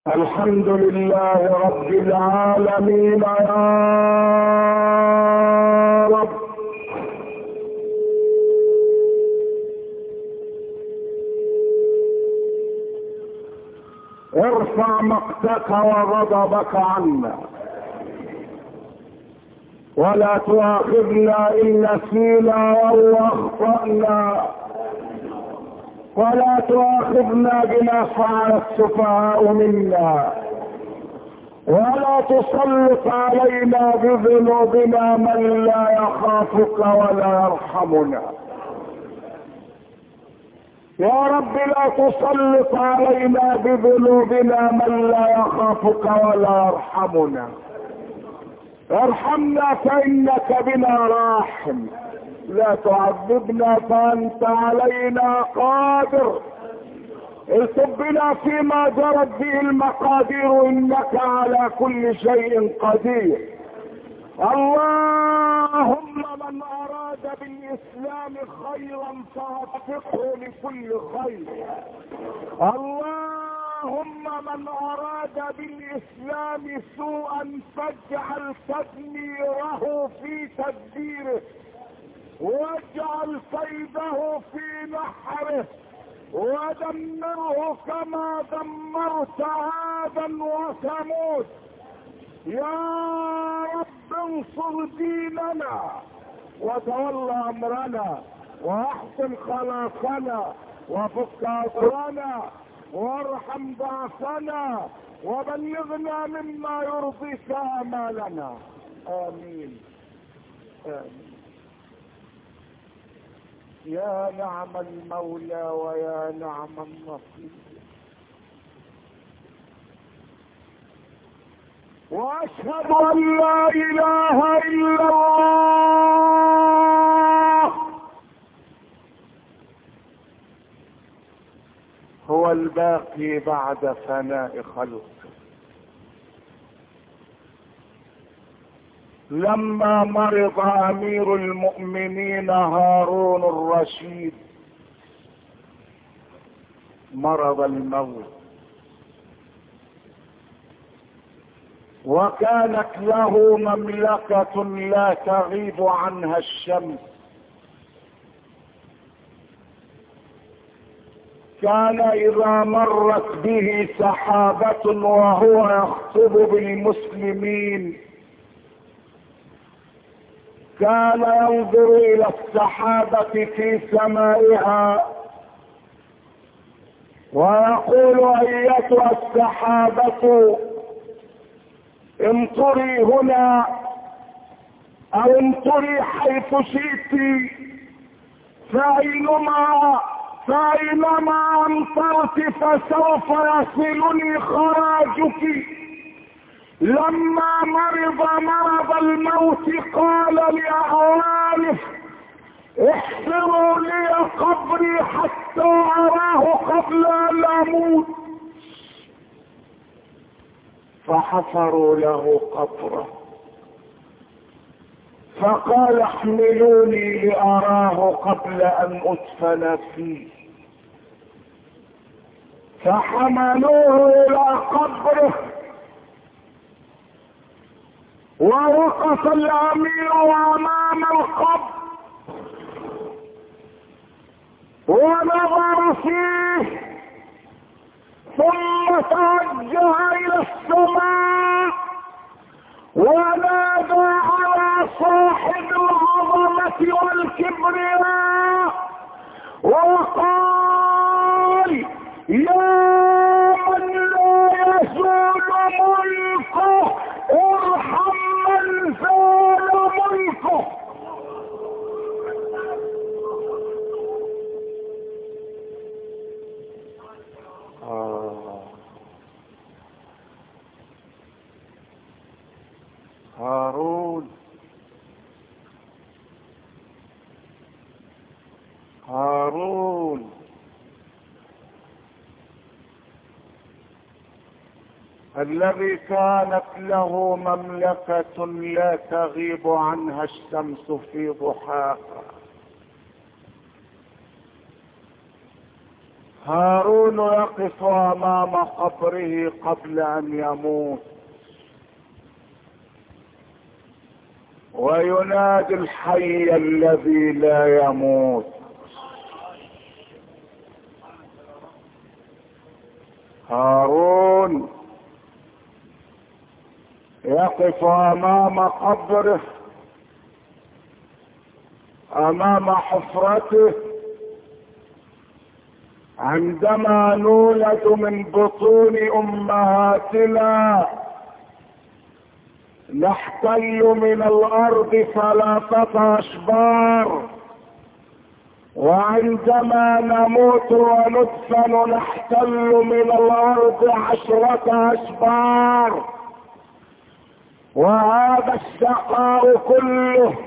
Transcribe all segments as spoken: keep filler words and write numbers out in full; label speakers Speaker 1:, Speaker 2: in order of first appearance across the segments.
Speaker 1: الحمد لله رب العالمين يا رب. ارفع مقتك وغضبك عنا، ولا تؤاخذنا إن نسينا أو أخطأنا، ولا تؤاخذنا بما فعل السفهاء منا، ولا تسلط علينا بذنوبنا من لا يخافك ولا يرحمنا. يا رب لا تسلط علينا بذنوبنا من لا يخافك ولا يرحمنا. ارحمنا فإنك بنا راحم، لا تعذبنا فأنت علينا قادر. التب بنا فيما جرت به المقادير، إنك على كل شيء قدير. اللهم من أراد بالإسلام خيرا فوفقه لكل خير. اللهم من أراد بالإسلام سوءا فاجعل تدميره في تدبيره، واجعل كيده في نحره، ودمره كما دمرت عادا وثمود. يا رب انصر ديننا وتولى امرنا، واحسن خلاصنا، وفك اسرنا، وارحم ضعفنا، وبلغنا مما يرضيك امالنا. امين امين. يا نعم المولى ويا نعم النصير. واشهد ان لا اله الا الله هو الباقي بعد فناء خلقه. لما مرض امير المؤمنين هارون الرشيد مرض الموت، وكانت له مملكة لا تغيب عنها الشمس. كان اذا مرت به سحابة وهو يخطب بالمسلمين كان ينظر الى السحابة في سمائها ويقول ايتها السحابة امطري هنا او امطري حيث شئت، فاينما فاينما امطرت فسوف يصلني خراجك. لما مرض مرض الموت قال لأعوانه احفروا لي قبري حتى اراه قبل ان اموت، فحفروا له قبره، فقال احملوني لاراه قبل ان ادفن فيه. فحملوه الى قبره، ووقف الامير امام القبر ونظر فيه، ثم توجه الى السماء ونادى على صاحب العظمة والكبرياء وقال يا من لا يزول ملكه ارحم من زال ملكه. آه. هارون هارون الذي كانت له مملكة لا تغيب عنها الشمس في ضحاها. هارون يقف امام قبره قبل ان يموت وينادي الحي الذي لا يموت. هارون يقف امام قبره، امام حفرته، عندما نولد من بطون امهاتنا نحتل من الارض ثلاثة اشبار، وعندما نموت وندفن نحتل من الارض عشرة اشبار. وهذا الشقاء كله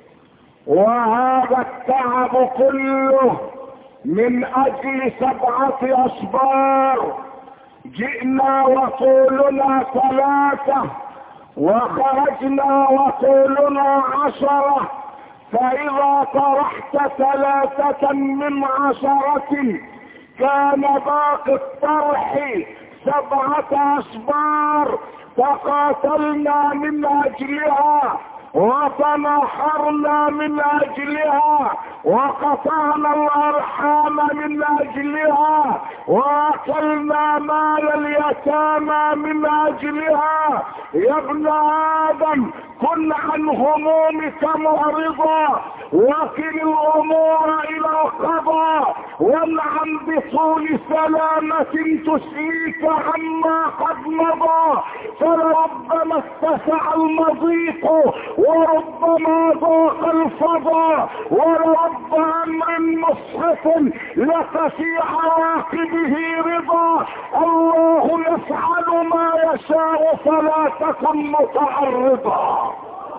Speaker 1: وهذا التعب كله من اجل سبعة اشبار. جئنا وطولنا ثلاثة وخرجنا وطولنا عشرة، فاذا طرحت ثلاثة من عشرة كان باقي الطرح سبعة اشبار. تقاتلنا من اجلها وتناحرنا من اجلها وقطعنا الارحام من اجلها واكلنا مال اليتامى من اجلها. يا ابن ادم كن عن همومك معرضا وكل الامور الى القضاء وانعم بطول سلامة تسليك عما قد مضى. فلربما اتسع المضيق وربما ضاق الفضاء ولرب امر مسخط لك في عواقبه رضا. الله يفعل ما يشاء فلا تكن متعرضا.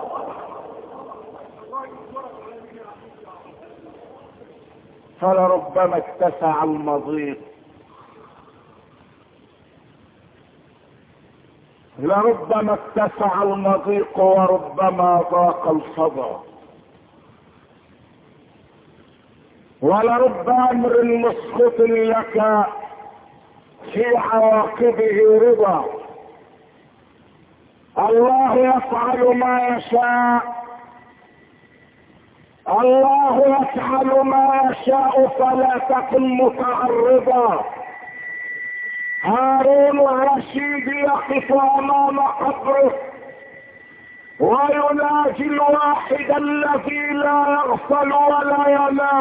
Speaker 1: فلربما اتسع المضيق لربما اتسع المضيق وربما ضاق الفضاء ولرب امر مسخط لك في عواقبه رضا. الله يفعل ما يشاء الله يفعل ما يشاء فلا تكن متعرضا. هارون الرشيد يقف امام قبره ويناجي الواحد الذي لا يغفل ولا ينام.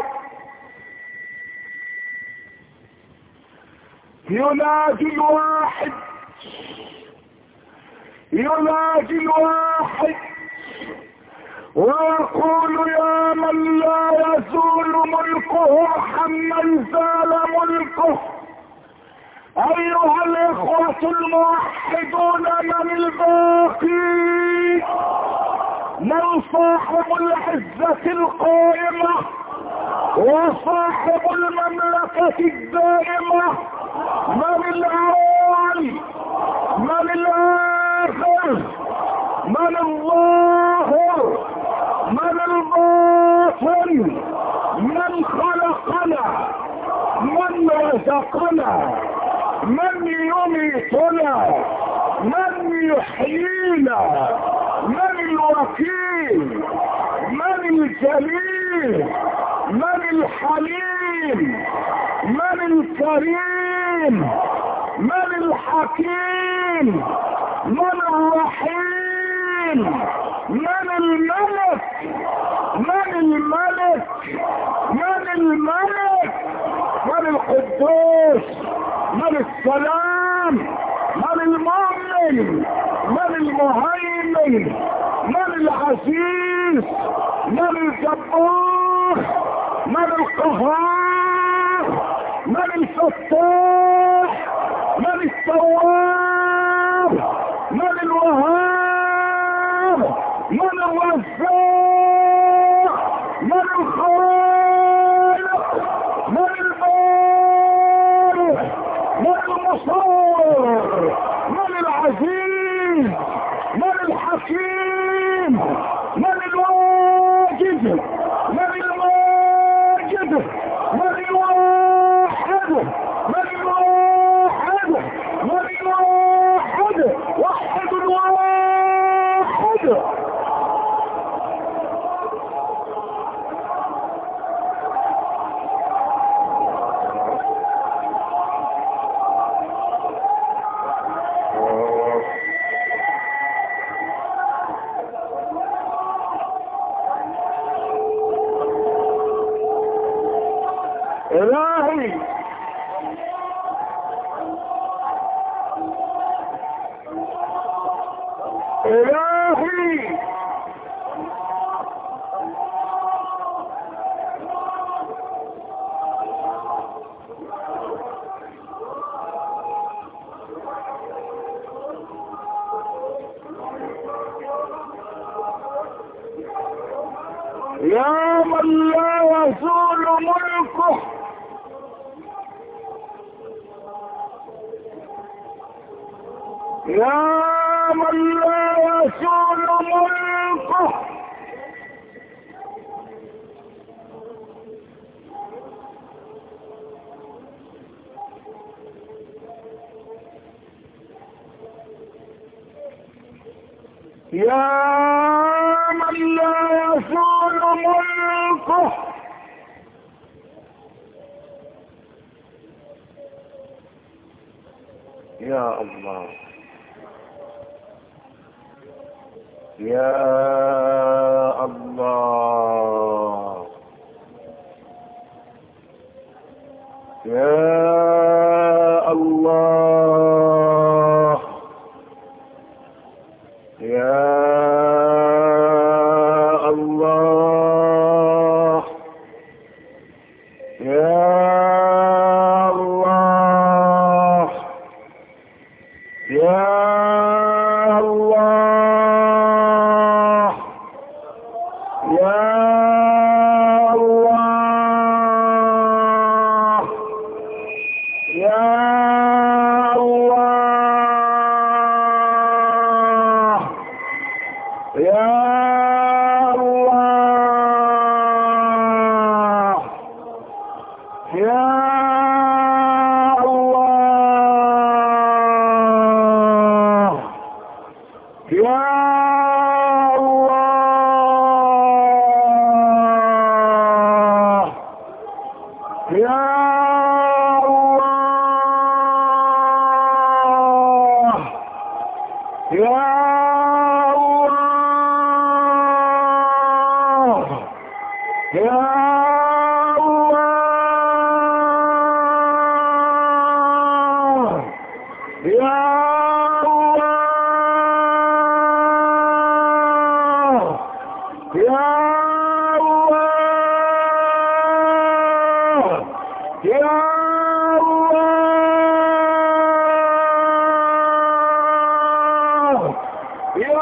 Speaker 1: يناجي الواحد يناجي الواحد ويقول يا من لا يزول ملكه عمن زال ملكه. ايها الاخوة الموحدون من الباقي؟ من صاحب العزة القائمة وصاحب المملكة الدائمة؟ من الاول؟ من الاخر؟ من الظاهر؟ من الباطن؟ من خلقنا؟ من رزقنا؟ من يميتنا؟ من يحيينا؟ من الوكيل؟ من الجليل؟ من الحليم؟ من الكريم؟ من الحكيم؟ من الرحيم؟ من الملك؟ من الملك؟ من الملك؟ من القدوس؟ من السلام؟ من المؤمن؟ من المهيمن؟ من العزيز؟ من الجبار؟ من القهار؟ من الفتاح؟ من التواب؟ من الوهاب؟ من الرزاق؟ من الخالق؟ من البارئ؟ من المصور؟ من العزيز؟ من الحكيم؟ من الواجد؟ من الماجد؟ من الواحد؟ إلهي يا من لا يزول ملكه يا من لا يزول ملكه يا من لا يزول ملكه يا الله يا الله يا الله يا الله يا الله يا الله يا الله يا الله يا الله يا الله يا الله يا الله يا الله يا الله يا الله يا الله يا الله يا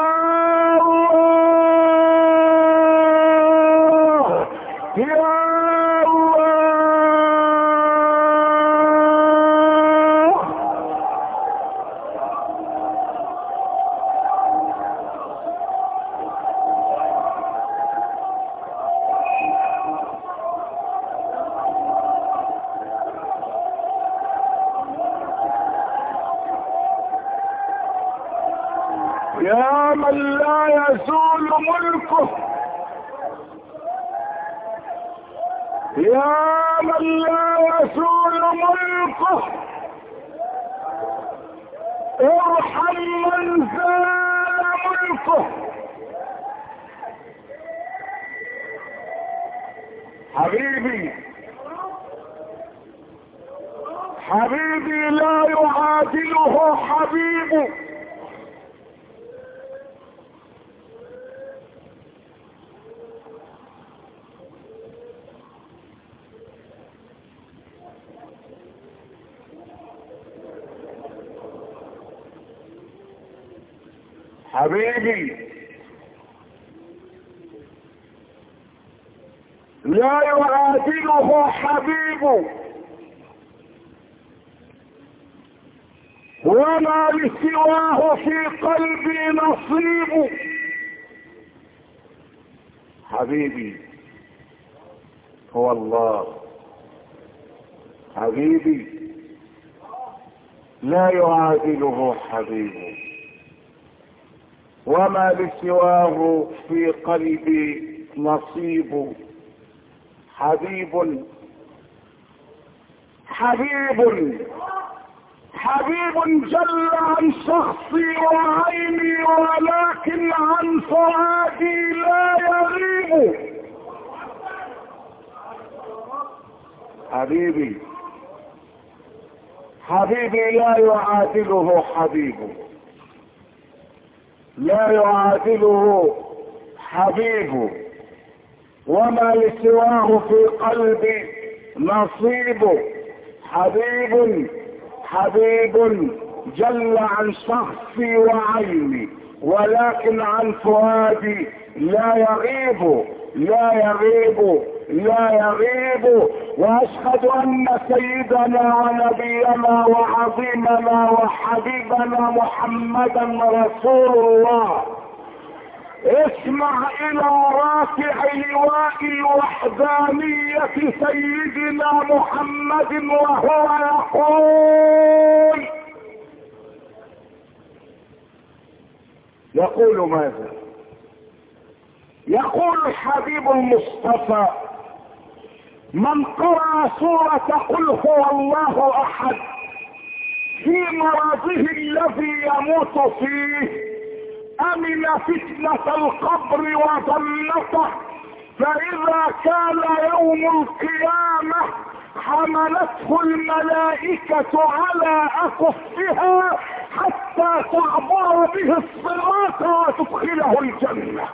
Speaker 1: الله يا يا من لا يزول ملكه يا من لا يزول ملكه ارحم من زال ملكه حبيبي حبيبي لا يعادله حبيب حبيبي لا يعادله حبيب وما لسواه في قلبي نصيب حبيبي هو الله حبيبي لا يعادله حبيب وما لسواه في قلبي نصيب حبيب حبيب حبيب جل عن شخصي وعيني ولكن عن فؤادي لا يغيب حبيبي حبيبي لا يعادله حبيب لا يعادله حبيبه، وما لسواه في قلبي نصيبه. حبيب حبيب جل عن شخصي وعيني، ولكن عن فؤادي لا يغيب لا يغيب لا يغيب. واشهد ان سيدنا ونبينا وعظيمنا وحبيبنا محمدا رسول الله. اسمع الى رافع لواء الوحدانية سيدنا محمد وهو يقول يقول ماذا؟ يقول الحبيب المصطفى: من قرأ سورة قل هو الله احد في مرضه الذي يموت فيه امن فتنة القبر وضلته، فاذا كان يوم القيامة حملته الملائكة على اكفها حتى تعبر به الصراط وتدخله الجنة.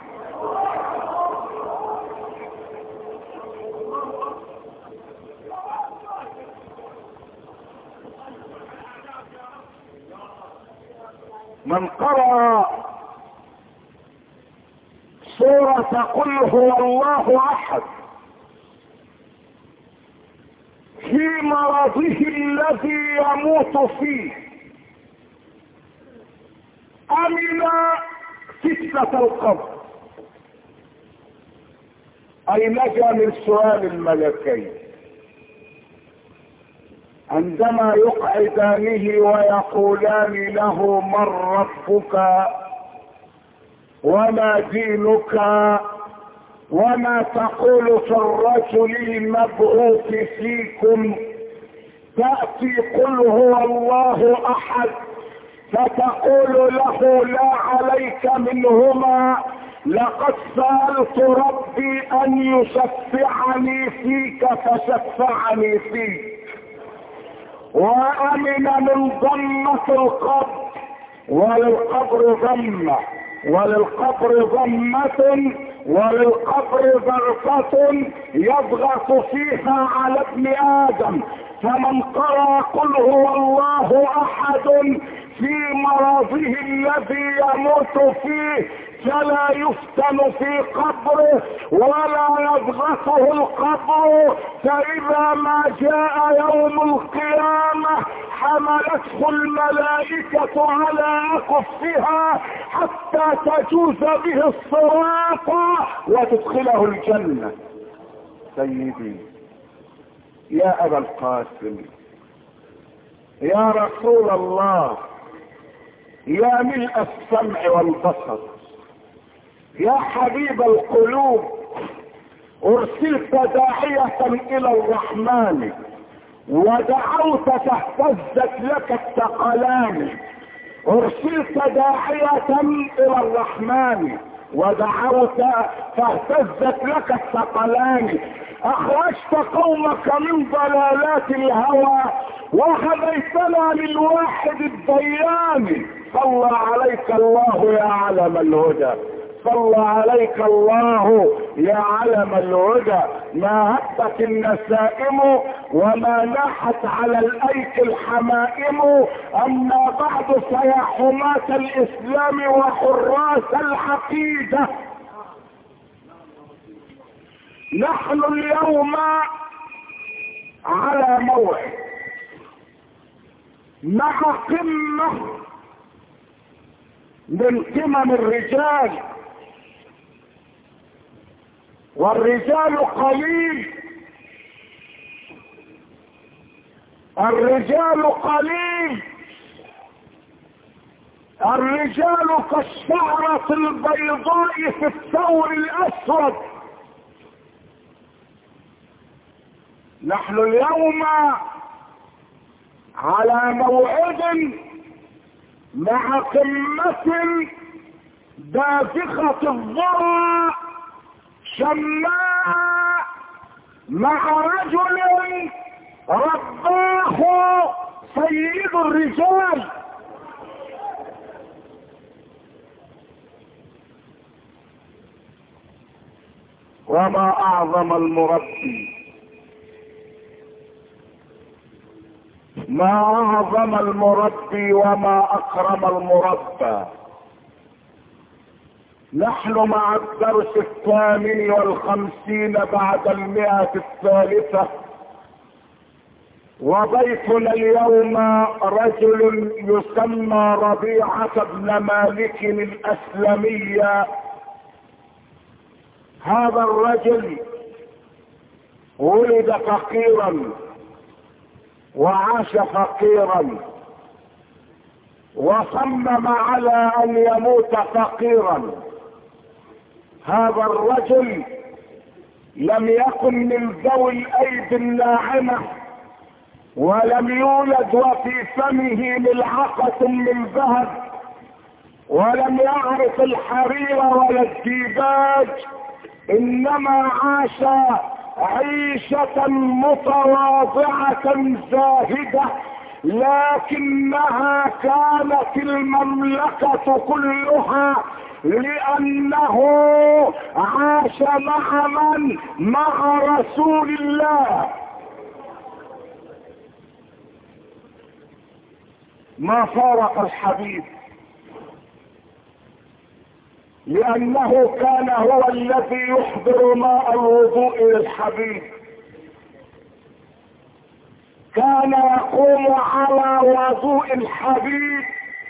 Speaker 1: من قرأ سورة قل هو الله احد في مرضه الذي يموت فيه امن فتنة القبر، اي نجا من سؤال الملكين عندما يقعدانه ويقولان له: من ربك وما دينك وما تقول في الرجل المبعوث فيكم؟ تأتي قل هو الله احد فتقول له: لا عليك منهما، لقد سألت ربي ان يشفعني فيك فشفعني فيك. وامن من ضمة القبر، وللقبر ضمة وللقبر ضمة وللقبر ضغطة يضغط فيها على ابن ادم. فمن قرأ قل هو الله احد في مرضه الذي يموت فيه فلا يفتن في قبره ولا يضغطه القبر، فاذا ما جاء يوم القيامة حملته الملائكة على اكفها حتى تجوز به الصراط وتدخله الجنة. سيدي يا ابا القاسم، يا رسول الله، يا ملء السمع والبصر، يا حبيب القلوب، ارسلت داعية الى الرحمن ودعوت فاهتزت لك الثقلان. ارسلت داعية الى الرحمن ودعوت فاهتزت لك الثقلان. اخرجت قومك من ضلالات الهوى وهديتنا للواحد الديان. صلى عليك الله يا علم الهدى، صلى عليك الله يا علم الهدى. ما هبت النسائم وما ناحت على الايك الحمائم. اما بعد فيا حماة الاسلام وحراس العقيدة، نحن اليوم على موعد مع قمة من قمم الرجال، والرجال قليل الرجال قليل الرجال كالشعرة البيضاء في الثور الاسود. نحن اليوم على موعد مع قمة دافخة الذرة شماء مع رجل رباه سيد الرجال. وما اعظم المربي، ما اعظم المربي وما اكرم المربى. نحن مع الدرس الثامن والخمسين بعد المئة الثالثة، وضيفنا اليوم رجل يسمى ربيعة بن مالك الاسلمي. هذا الرجل ولد فقيرا وعاش فقيرا، وصمم على ان يموت فقيرا. هذا الرجل لم يكن من ذوي الايدي الناعمة، ولم يولد وفي فمه ملعقة من ذهب، ولم يعرف الحرير ولا الديباج، انما عاش عيشة متواضعة زاهدة، لكنها كانت المملكة كلها، لانه عاش مع من؟ مع رسول الله. ما فارق الحبيب، لانه كان هو الذي يحضر ماء الوضوء للحبيب، كان يقوم على وضوء الحبيب،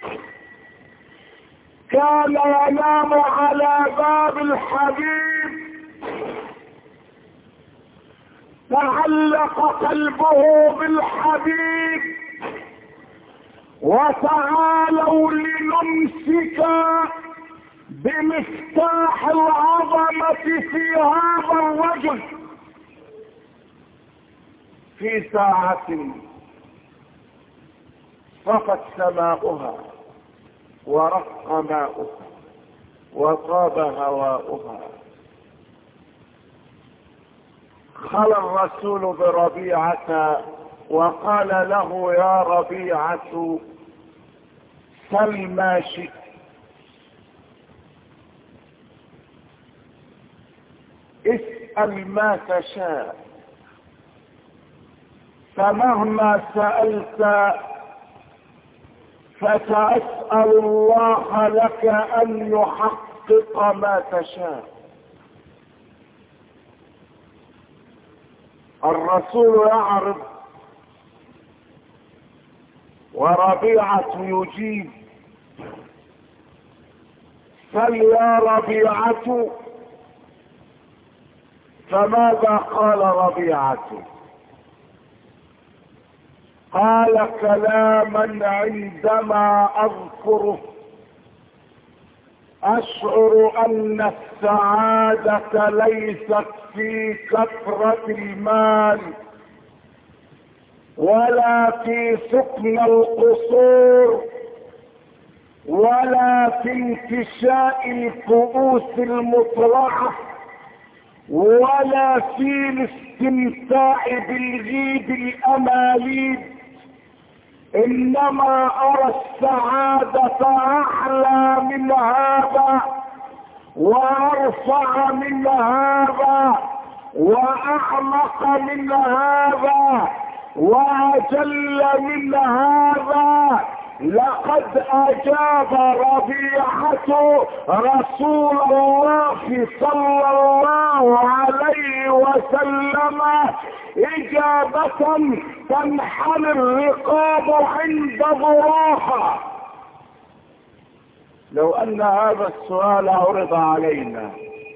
Speaker 1: كان ينام على باب الحبيب، تعلق قلبه بالحبيب. وتعالوا لنمسك بمفتاح العظمة في هذا الرجل. في ساعة صفت سماؤها ورق ماؤها وطاب هواؤها، خلى الرسول بربيعة وقال له: يا ربيعة سل ما شئت. اسأل ما تشاء، فمهما سألت فسأسأل الله لك أن يحقق ما تشاء. الرسول يعرض وربيعة يجيب: سل يا ربيعة. فماذا قال ربيعة؟ قال كلاما عندما اذكره اشعر ان السعادة ليست في كثرة المال ولا في سكن القصور ولا في انتشاء الكؤوس المطرحة ولا في الاستمتاع بالغيب الاماليب، انما ارى السعادة اعلى من هذا وارفع من هذا واعمق من هذا واجل من هذا. لقد اجاب ربيعة رسول الله صلى الله عليه وسلم اجابة تنحني الرقاب عند ضراها. لو ان هذا السؤال عرض علينا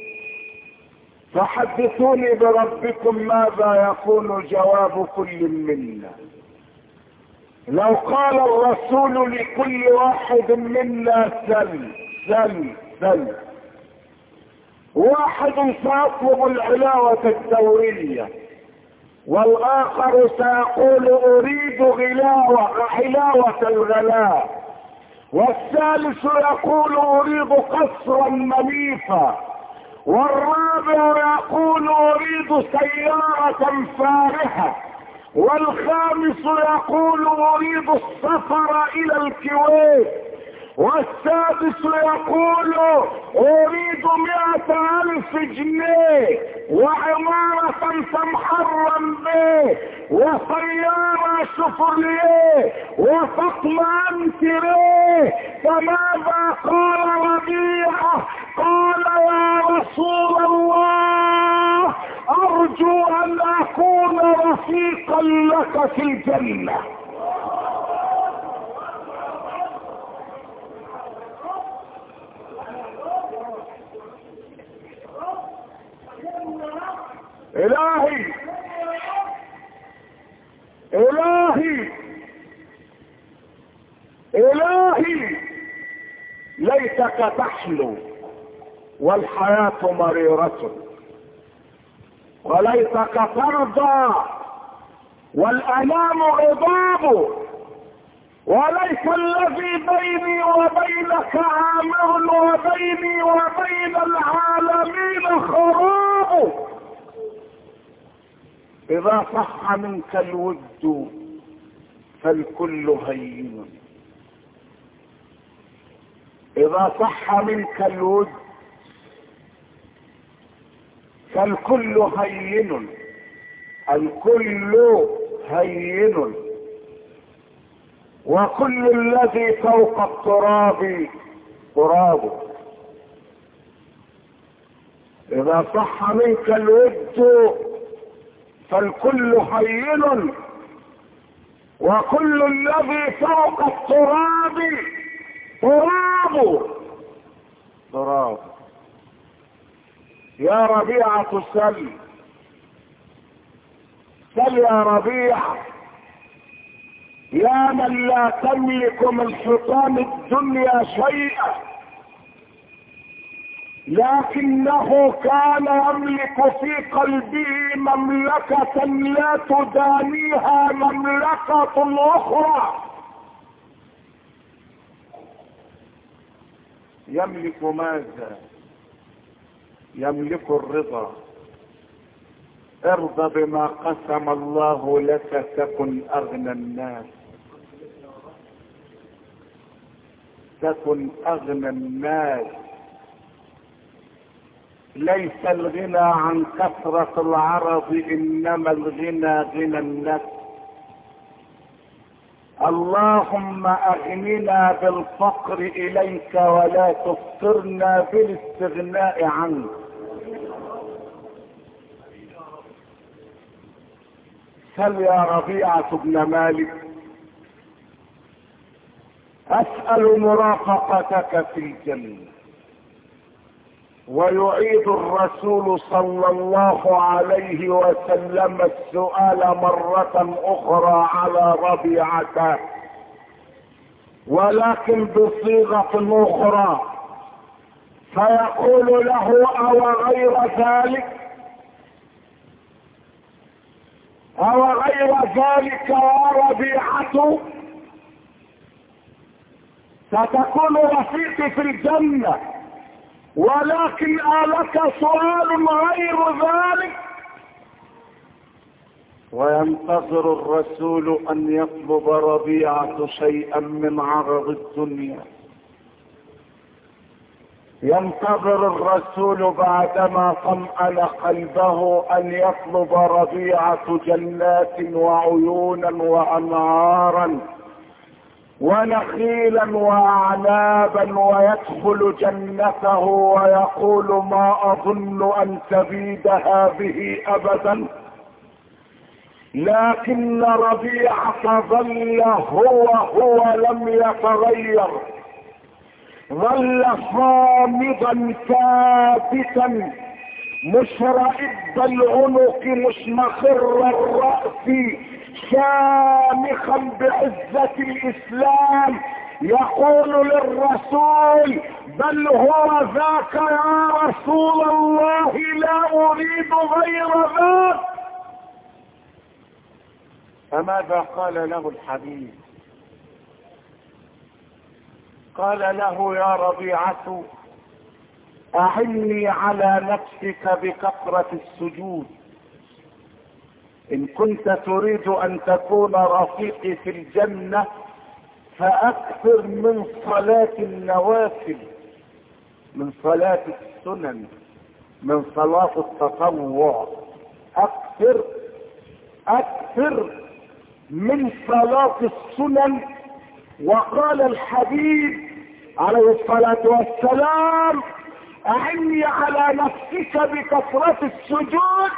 Speaker 1: فحدثوني بربكم ماذا يكون جواب كل منا. لو قال الرسول لكل واحد منا سل سل سل، واحد سيطلب العلاوة الدورية والاخر سيقول اريد غلاوة علاوة الغلاء، والثالث يقول اريد قصرا منيفا، والرابع يقول اريد سيارة فارهة، والخامس يقول اريد السفر الى الكويت، والسادس يقول اريد مئة الف جنيه وعمارة تمحرم به وسيارة شفرليه وفقم انتريه. فماذا قال ربيعة؟ قال يا رسول الله ارجو ان اكون رفيقا لك في الجنة. الهي الهي الهي ليتك تحلو والحياة مريرة، وليتك ترضى والانام غضاب، وليس الذي بيني وبينك عامر وبيني وبين العالمين خراب. اذا صح منك الود فالكل هين، اذا صح منك الود فالكل هين، الكل هين، وكل الذي فوق التراب تراب. اذا صح منك الود فالكل هين، وكل الذي فوق التراب تراب تراب. يا ربيعة سل سل يا ربيعة، يا من لا تملك من حطام الدنيا شيئا، لكنه كان يملك في قلبه مملكة لا تدانيها مملكة اخرى. يملك ماذا؟ يملك الرضا. ارضى بما قسم الله لك تكن اغنى الناس، تكن اغنى الناس. ليس الغنى عن كثرة العرض، انما الغنى غنى النفس. اللهم اغننا بالفقر اليك ولا تفقرنا بالاستغناء عنك. سل يا ربيعة بن مالك، اسأل مرافقتك في الجنة. ويعيد الرسول صلى الله عليه وسلم السؤال مرة اخرى على ربيعة، ولكن بصيغة اخرى، فيقول له او غير ذلك او غير ذلك يا ربيعة ستكون رفيقي في الجنة، ولكن آلك سؤال غير ذلك. وينتظر الرسول ان يطلب ربيعة شيئا من عرض الدنيا. ينتظر الرسول بعدما طمأن قلبه ان يطلب ربيعة جنات وعيونا وانهارا ونخيلا واعنابا، ويدخل جنته ويقول ما اظن ان تبيد هذه ابدا. لكن ربيعة ظل هو هو لم يتغير، ظل صامدا ثابتا مشرئب العنق مشمخر الرأس شامخا بعزة الاسلام، يقول للرسول بل هو ذاك يا رسول الله، لا اريد غير ذاك. فماذا قال له الحبيب؟ قال له يا ربيعة اعني على نفسك بكثرة السجود، ان كنت تريد ان تكون رفيقي في الجنة فاكثر من صلاة النوافل، من صلاة السنن، من صلاة التطوع، اكثر اكثر من صلاة السنن. وقال الحبيب عليه الصلاة والسلام: أعني على نفسك بكثرة السجود،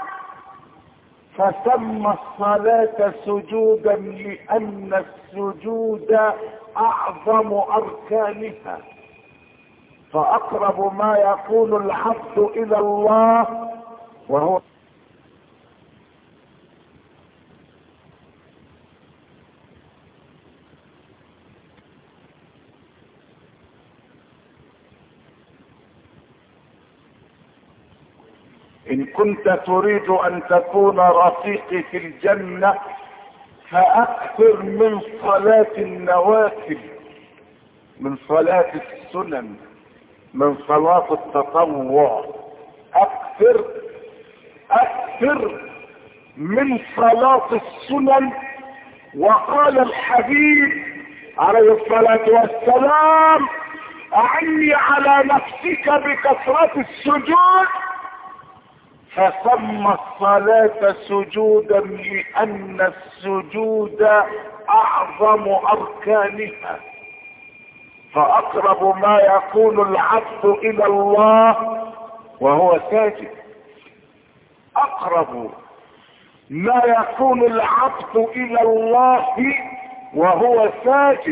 Speaker 1: فسمى الصلاة سجودا لأن السجود أعظم أركانها. فأقرب ما يكون العبد إلى الله وهو إن كنت تريد أن تكون رفيقي في الجنة فأكثر من صلاة النوافل، من صلاة السنن، من صلاة التطوع، أكثر أكثر من صلاة السنن. وقال الحبيب عليه الصلاة والسلام: أعني على نفسك بكثرة السجود، فسمى الصلاة سجودا لأن السجود أعظم أركانها. فأقرب ما يكون العبد إلى الله وهو ساجد، أقرب ما يكون العبد إلى الله وهو ساجد.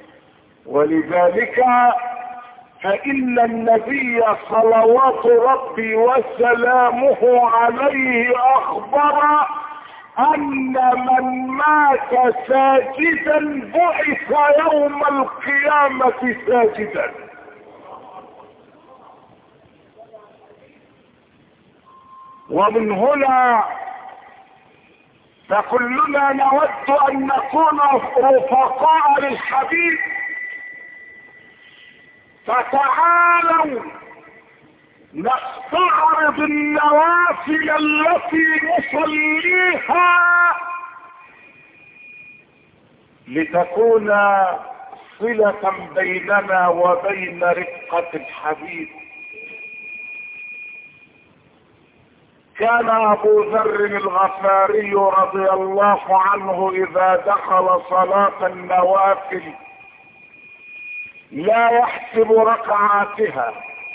Speaker 1: ولذلك فإن النبي صلوات ربي وسلامه عليه أخبر أن من مات ساجدا بعث يوم القيامة ساجدا. ومن هنا فكلنا نود أن نكون رفقاء للحبيب، فتعالوا نستعرض النوافل التي نصليها لتكون صلة بيننا وبين رفقة الحبيب. كان أبو ذر الغفاري رضي الله عنه إذا دخل صلاة النوافل لا يحسب ركعاتها،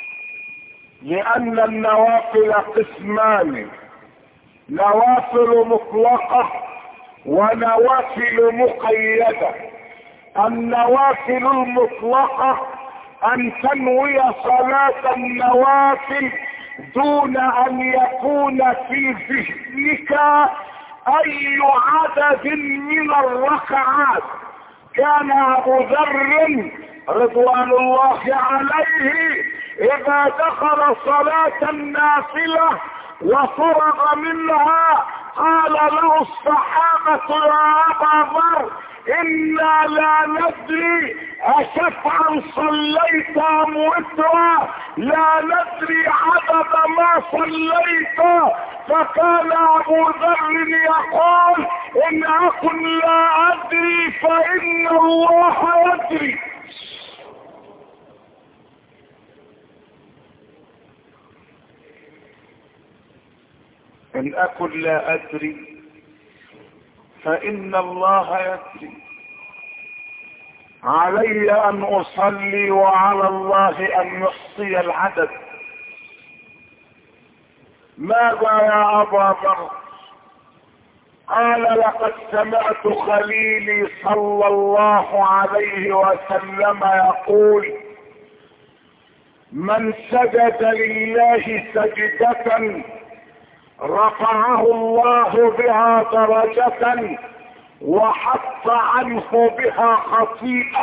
Speaker 1: لأن النوافل قسمان: نوافل مطلقة ونوافل مقيدة. النوافل المطلقة أن تنوي صلاة النوافل دون أن يكون في ذهنك أي عدد من الركعات. كان أبو ذر رضوان الله عليه إذا دخل صلاة النافلة وفرغ منها قال له الصحابة: يا أبا ذر، إنا لا ندري أشفعا صليت أم وترا، لا ندري عدد ما صليت. فكان أبو ذر يقول: إن أكن لا أدري فإن الله يدري. إن أكن لا أدري فإن الله يدري. علي أن أصلي وعلى الله أن يحصي العدد. ماذا يا أبا ذر؟ قال: لقد سمعت خليلي صلى الله عليه وسلم يقول: من سجد لله سجدة رفعه الله بها درجة وحط عنه بها خطيئة.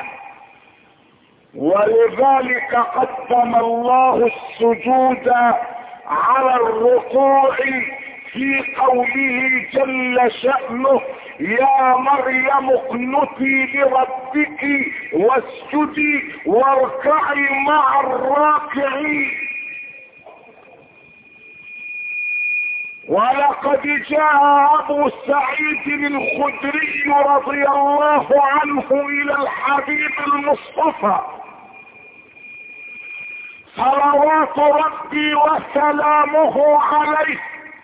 Speaker 1: ولذلك قدم الله السجود على الركوع في قوله جل شأنه: يا مريم اقنتي لربك واسجدي واركعي مع الراكعين. ولقد جاء ابو سعيد الخدري رضي الله عنه الى الحبيب المصطفى صلوات ربي وسلامه عليه،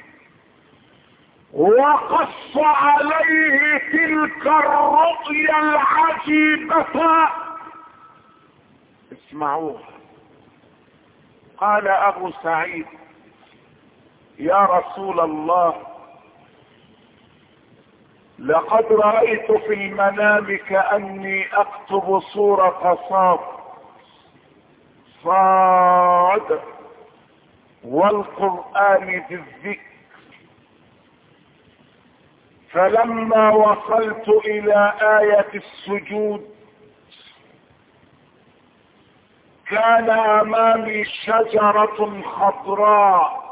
Speaker 1: وقص عليه تلك الرؤيا العجيبة. اسمعوها. قال ابو سعيد: يا رسول الله، لقد رأيت في المنام كأني اكتب سورة صاد صاد والقرآن بالذكر، فلما وصلت الى آية السجود كان امامي شجرة خضراء.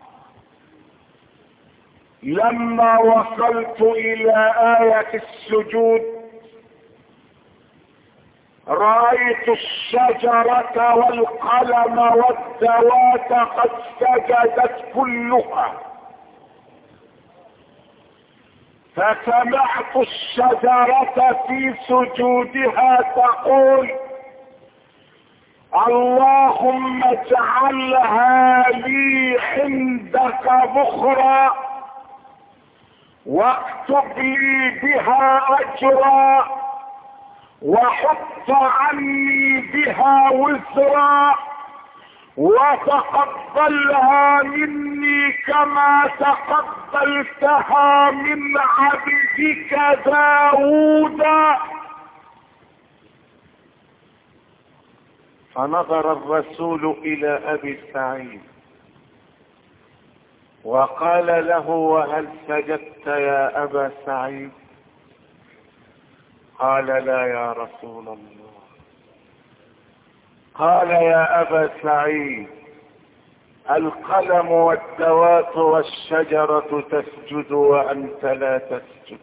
Speaker 1: لما وصلت الى آية السجود رأيت الشجرة والقلم والذوات قد سجدت كلها، فسمعت الشجرة في سجودها تقول: اللهم اجعلها لي عندك بخرا، واكتب لي بها اجرا، وحط عني بها وزرا، وتقبلها مني كما تقبلتها من عبدك داود. فنظر الرسول الى ابي سعيد وقال له: وهل سجدت يا ابا سعيد؟ قال: لا يا رسول الله. قال: يا ابا سعيد، القلم والذوات والشجرة تسجد وانت لا تسجد.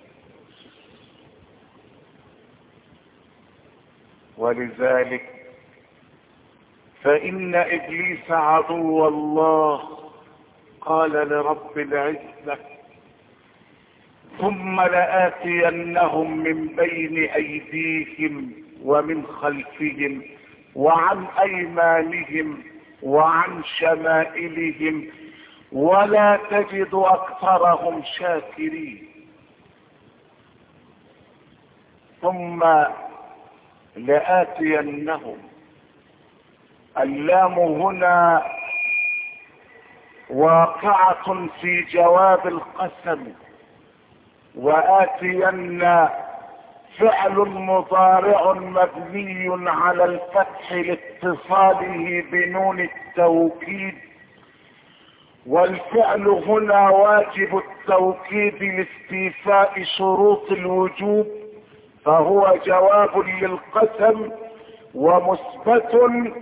Speaker 1: ولذلك فان ابليس عدو الله قال لرب العزة: ثم لآتينهم من بين ايديهم ومن خلفهم وعن ايمانهم وعن شمائلهم ولا تجد اكثرهم شاكرين. ثم لآتينهم، اللام هنا واقعة في جواب القسم، وآتين فعل مضارع مبني على الفتح لاتصاله بنون التوكيد، والفعل هنا واجب التوكيد لاستيفاء شروط الوجوب، فهو جواب للقسم ومثبت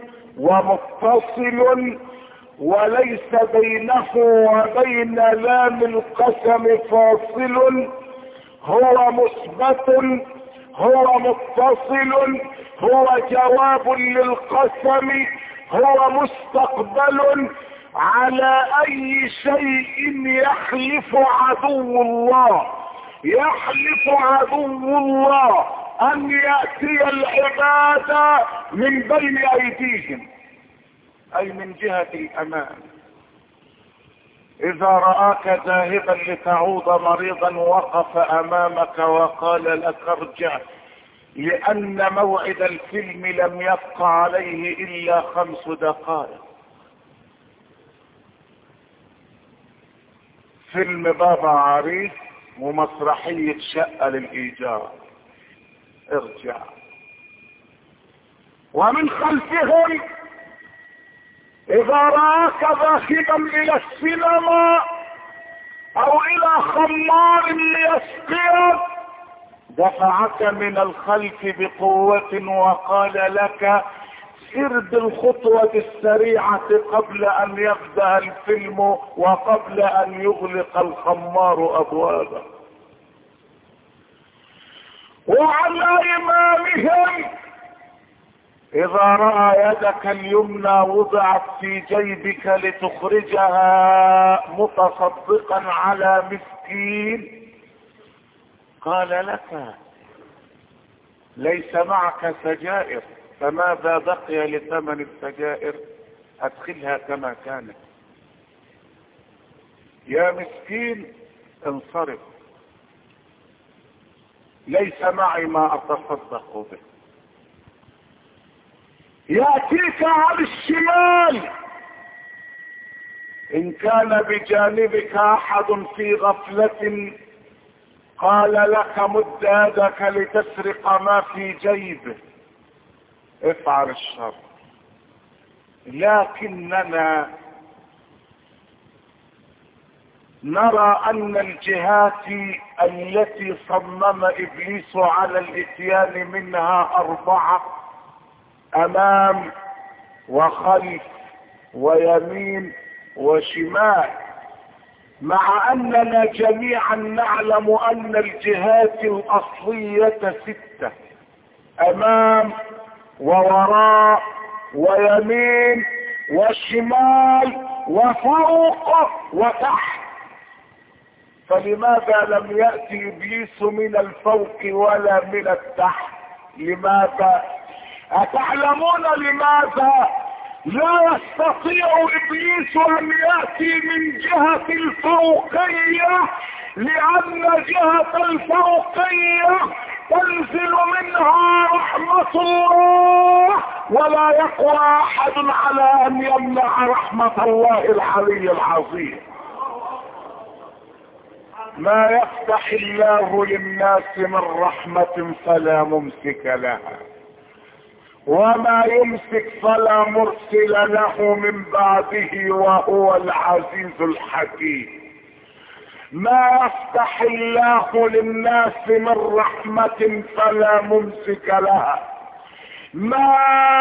Speaker 1: ومتصل، وليس بينه وبين لام القسم فاصل. هو مثبت، هو متصل، هو جواب للقسم، هو مستقبل على اي شيء يحلف عدو الله. يحلف عدو الله ان يأتي العباد من بين ايديهم، اي من جهة الامان. اذا رآك ذاهبا لتعود مريضا وقف امامك وقال لك ارجع، لان موعد الفيلم لم يبق عليه الا خمس دقائق. فيلم بابا عريس ومسرحية شقة للايجار. ارجع. ومن خلفهم اذا رآك ذاهبا الى السينما او الى خمار ليسقيك دفعك من الخلف بقوة وقال لك سر بالخطوة السريعة قبل ان يبدأ الفيلم وقبل ان يغلق الخمار ابوابه. وعلى امامهم اذا رأى يدك اليمنى وضعت في جيبك لتخرجها متصدقا على مسكين، قال لك ليس معك سجائر، فماذا بقي لثمن السجائر؟ ادخلها كما كانت. يا مسكين انصرف، ليس معي ما اتصدق به. يأتيك على الشمال، ان كان بجانبك احد في غفلة قال لك مد يدك لتسرق ما في جيبه، افعل الشر. لكننا نرى ان الجهات التي صمم ابليس على الاتيان منها اربعة: امام وخلف ويمين وشمال، مع اننا جميعا نعلم ان الجهات الاصلية ستة: امام ووراء ويمين وشمال وفوق وتحت. فلماذا لم يأتي ابليس من الفوق ولا من التحت؟ لماذا؟ أتعلمون لماذا لا يستطيع ابليس ان يأتي من جهة الفوقية؟ لان جهة الفوقية تنزل منها رحمة الله، ولا يقوى احد على ان يمنع رحمة الله العلي العظيم. ما يفتح الله للناس من رحمة فلا ممسك لها، وما يمسك فلا مرسل له من بعده، وهو العزيز الحكيم. ما يفتح الله للناس من رحمة فلا ممسك لها. ما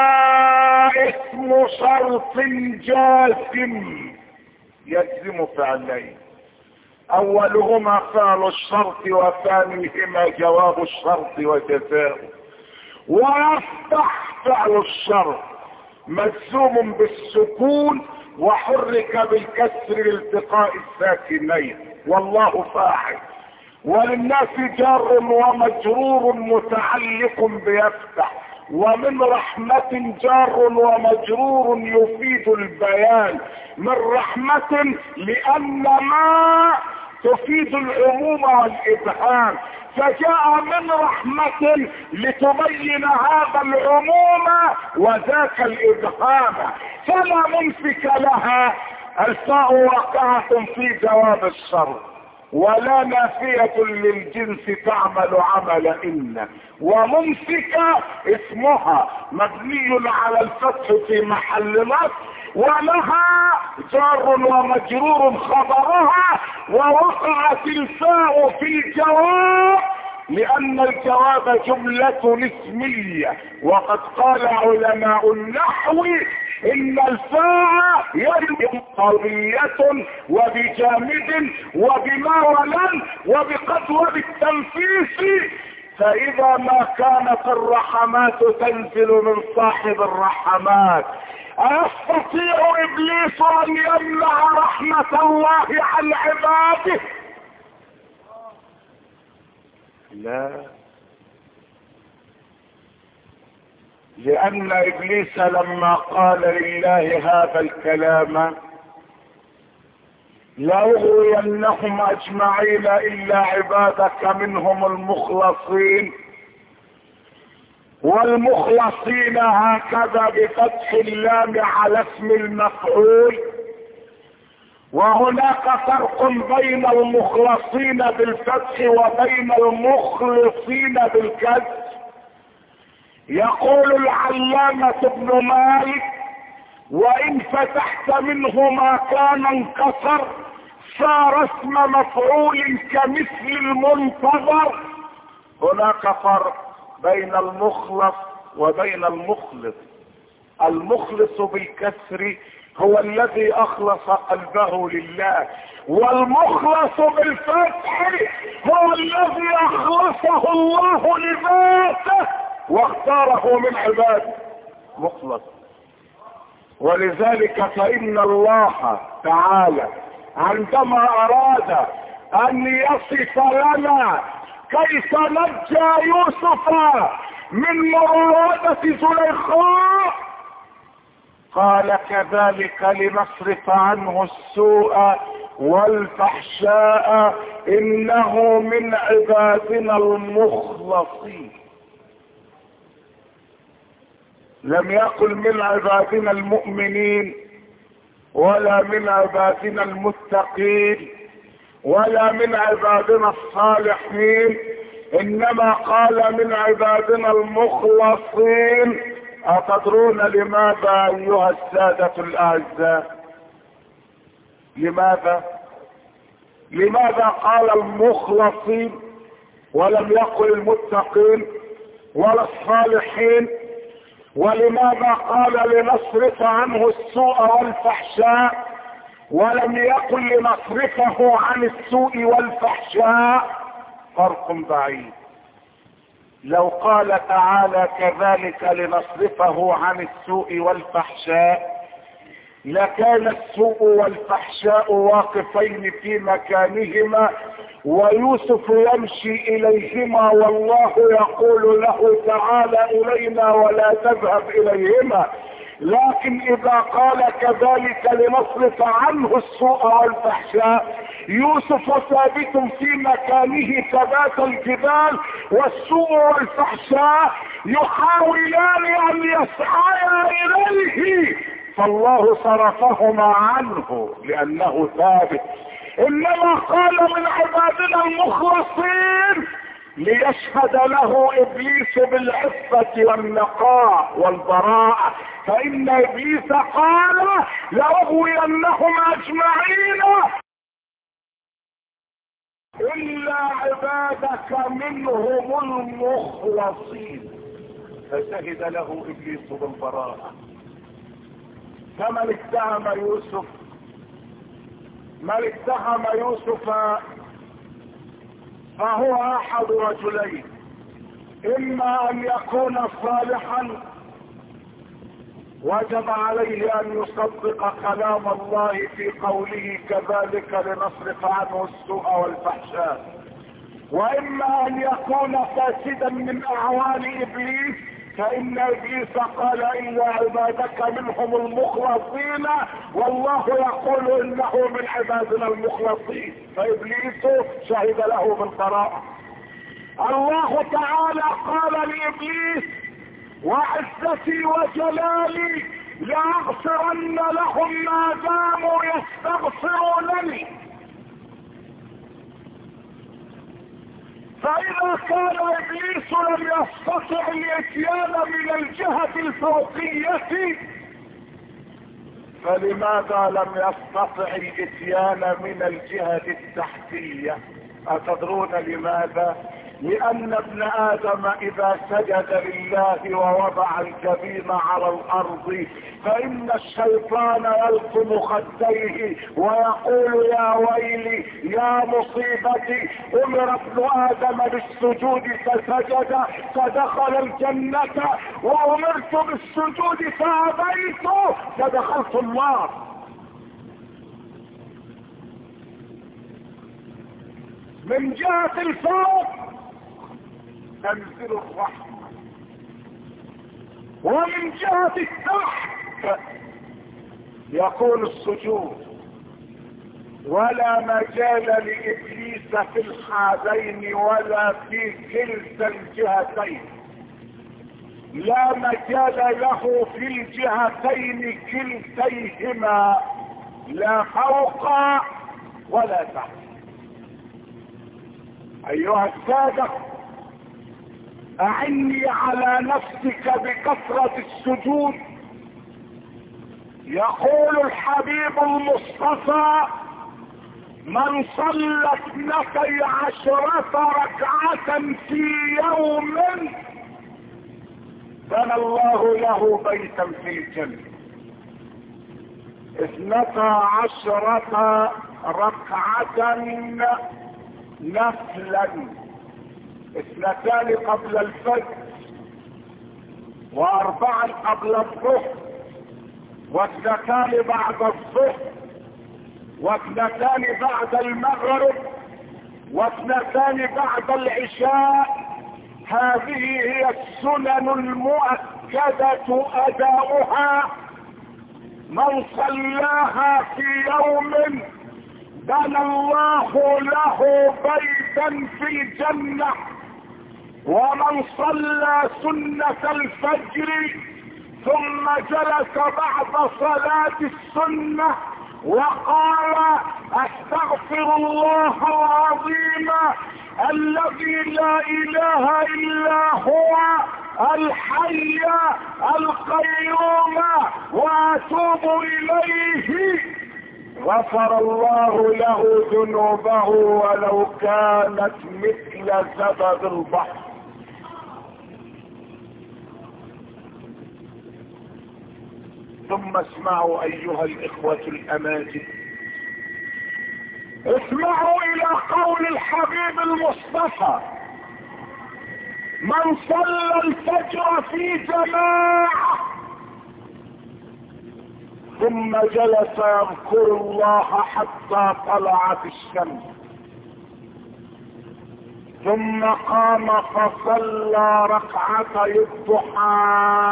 Speaker 1: اسم شرط جازم يجزم فعلين: اولهما فعل الشرط، وثانيهما جواب الشرط وجزاؤه. ويفتح فعل الشرط مجزوم بالسكون وحرك بالكسر لالتقاء الساكنين، والله فاعل. وللناس جار ومجرور متعلق بيفتح، ومن رحمة جار ومجرور يفيد البيان. من رحمة لان ما تفيد العموم والابهام، فجاء من رحمة لتبين هذا العموم وذاك الابهام. فلا ممسك لها، الفاء واقعة في جواب الشرط، ولا نافية للجنس تعمل عمل إن. وممسك اسمها مبني على الفتح في محل نصب، ولها جار ومجرور خبرها، ووقعت الفاء في الجواب لأن الجواب جملة اسمية. وقد قال علماء النحو إن الفاء يجب قضية وبجامد وبما ولن وبقد وبالتنفيس، فإذا ما كانت الرحمات تنزل من صاحب الرحمات، أيستطيع إبليس أن يمنع رحمة الله عن عباده؟ لا، لأن إبليس لما قال لله هذا الكلام لأغوينهم أجمعين إلا عبادك منهم المخلصين، والمخلصين هكذا بفتح اللام على اسم المفعول. وهناك فرق بين المخلصين بالفتح وبين المخلصين بالكسر. يقول العلامة ابن مالك: وإن فتحت منه ما كان انكسر صار اسم مفعول كمثل المنتظر. هناك فرق بين المخلص وبين المخلص. المخلص بالكسر هو الذي اخلص قلبه لله، والمخلص بالفتح هو الذي اخلصه الله لذاته واختاره من عباده. مخلص. ولذلك فإن الله تعالى عندما أراد أن يصف لنا كيف نجى يوسف من مراودة زليخاء قال كذلك لنصرف عنه السوء والفحشاء إنه من عبادنا المخلصين. لم يقل من عبادنا المؤمنين ولا من عبادنا المتقين ولا من عبادنا الصالحين، انما قال من عبادنا المخلصين. اتدرون لماذا ايها السادة الاعزاء؟ لماذا لماذا قال المخلصين ولم يقل المتقين ولا الصالحين؟ ولماذا قال لنصرف عنه السوء والفحشاء ولم يقل لنصرفه عن السوء والفحشاء؟ فرق بعيد. لو قال تعالى كذلك لنصرفه عن السوء والفحشاء لكان السوء والفحشاء واقفين في مكانهما ويوسف يمشي اليهما والله يقول له تعالى الينا ولا تذهب اليهما. لكن اذا قال كذلك لنصرف عنه السوء والفحشاء يوسف ثابت في مكانه ثبات الجبال، والسوء والفحشاء يحاولان ان يسعيا اليه، فالله صرفهما عنه لانه ثابت. انما قال من عبادنا المخلصين ليشهد له ابليس بالعفة والنقاء والبراءة، فان ابليس قال لاغوينهم اجمعين الا عبادك منهم المخلصين، فشهد له ابليس بالبراءة. فمن اتهم يوسف من اتهم يوسف فهو احد رجلين، اما ان يكون صالحا وجب عليه ان يصدق كلام الله في قوله كذلك لنصرف عنه السوء والفحشاء، واما ان يكون فاسدا من اعوان ابليس، فان ابليس قال الا عبادك منهم المخلصين والله يقول انه من عبادنا المخلصين، فابليس شهد له بالبراءة. الله تعالى قال لابليس وعزتي وجلالي لاغفرن لهم ما داموا يستغفرونني. فإذا كان إبليس لم يستطع الإتيان من الجهة الفوقية فلماذا لم يستطع الإتيان من الجهة التحتية؟ أتدرون لماذا؟ لأن ابن آدم إذا سجد لله ووضع الجبين على الأرض فإن الشيطان يلطم خديه ويقول يا ويلي يا مصيبتي، أمر ابن آدم بالسجود فسجد فدخل الجنة وأمرت بالسجود فأبيت فدخلت النار. من جهة الفوق تنزل الرحمة، ومن جهة التحت يكون السجود، ولا مجال لإبليس في الحالين ولا في كلتا الجهتين، لا مجال له في الجهتين كلتيهما، لا فوق ولا تحت. ايها السادة اعني على نفسك بكثرة السجود. يقول الحبيب المصطفى من صلى اثنتي عشرة ركعة في يوم بنى الله له بيتا في الجنة. اثنتا عشرة ركعة نفلا، اثنتان قبل الفجر واربعا قبل الظهر، واثنتان بعد الظهر، واثنتان بعد المغرب، واثنتان بعد العشاء. هذه هي السنن المؤكدة اداؤها. من صلاها في يوم بنى الله له بيتا في الجنة. ومن صلى سنة الفجر ثم جلس بعد صلاة السنة وقال استغفر الله العظيم الذي لا اله الا هو الحي القيوم واتوب اليه، غفر الله له ذنوبه ولو كانت مثل زبد البحر. ثم اسمعوا ايها الاخوة الاماجد، اسمعوا الى قول الحبيب المصطفى: من صلى الفجر في جماعة ثم جلس يذكر الله حتى طلعت الشمس ثم قام فصلى ركعتي الضحى،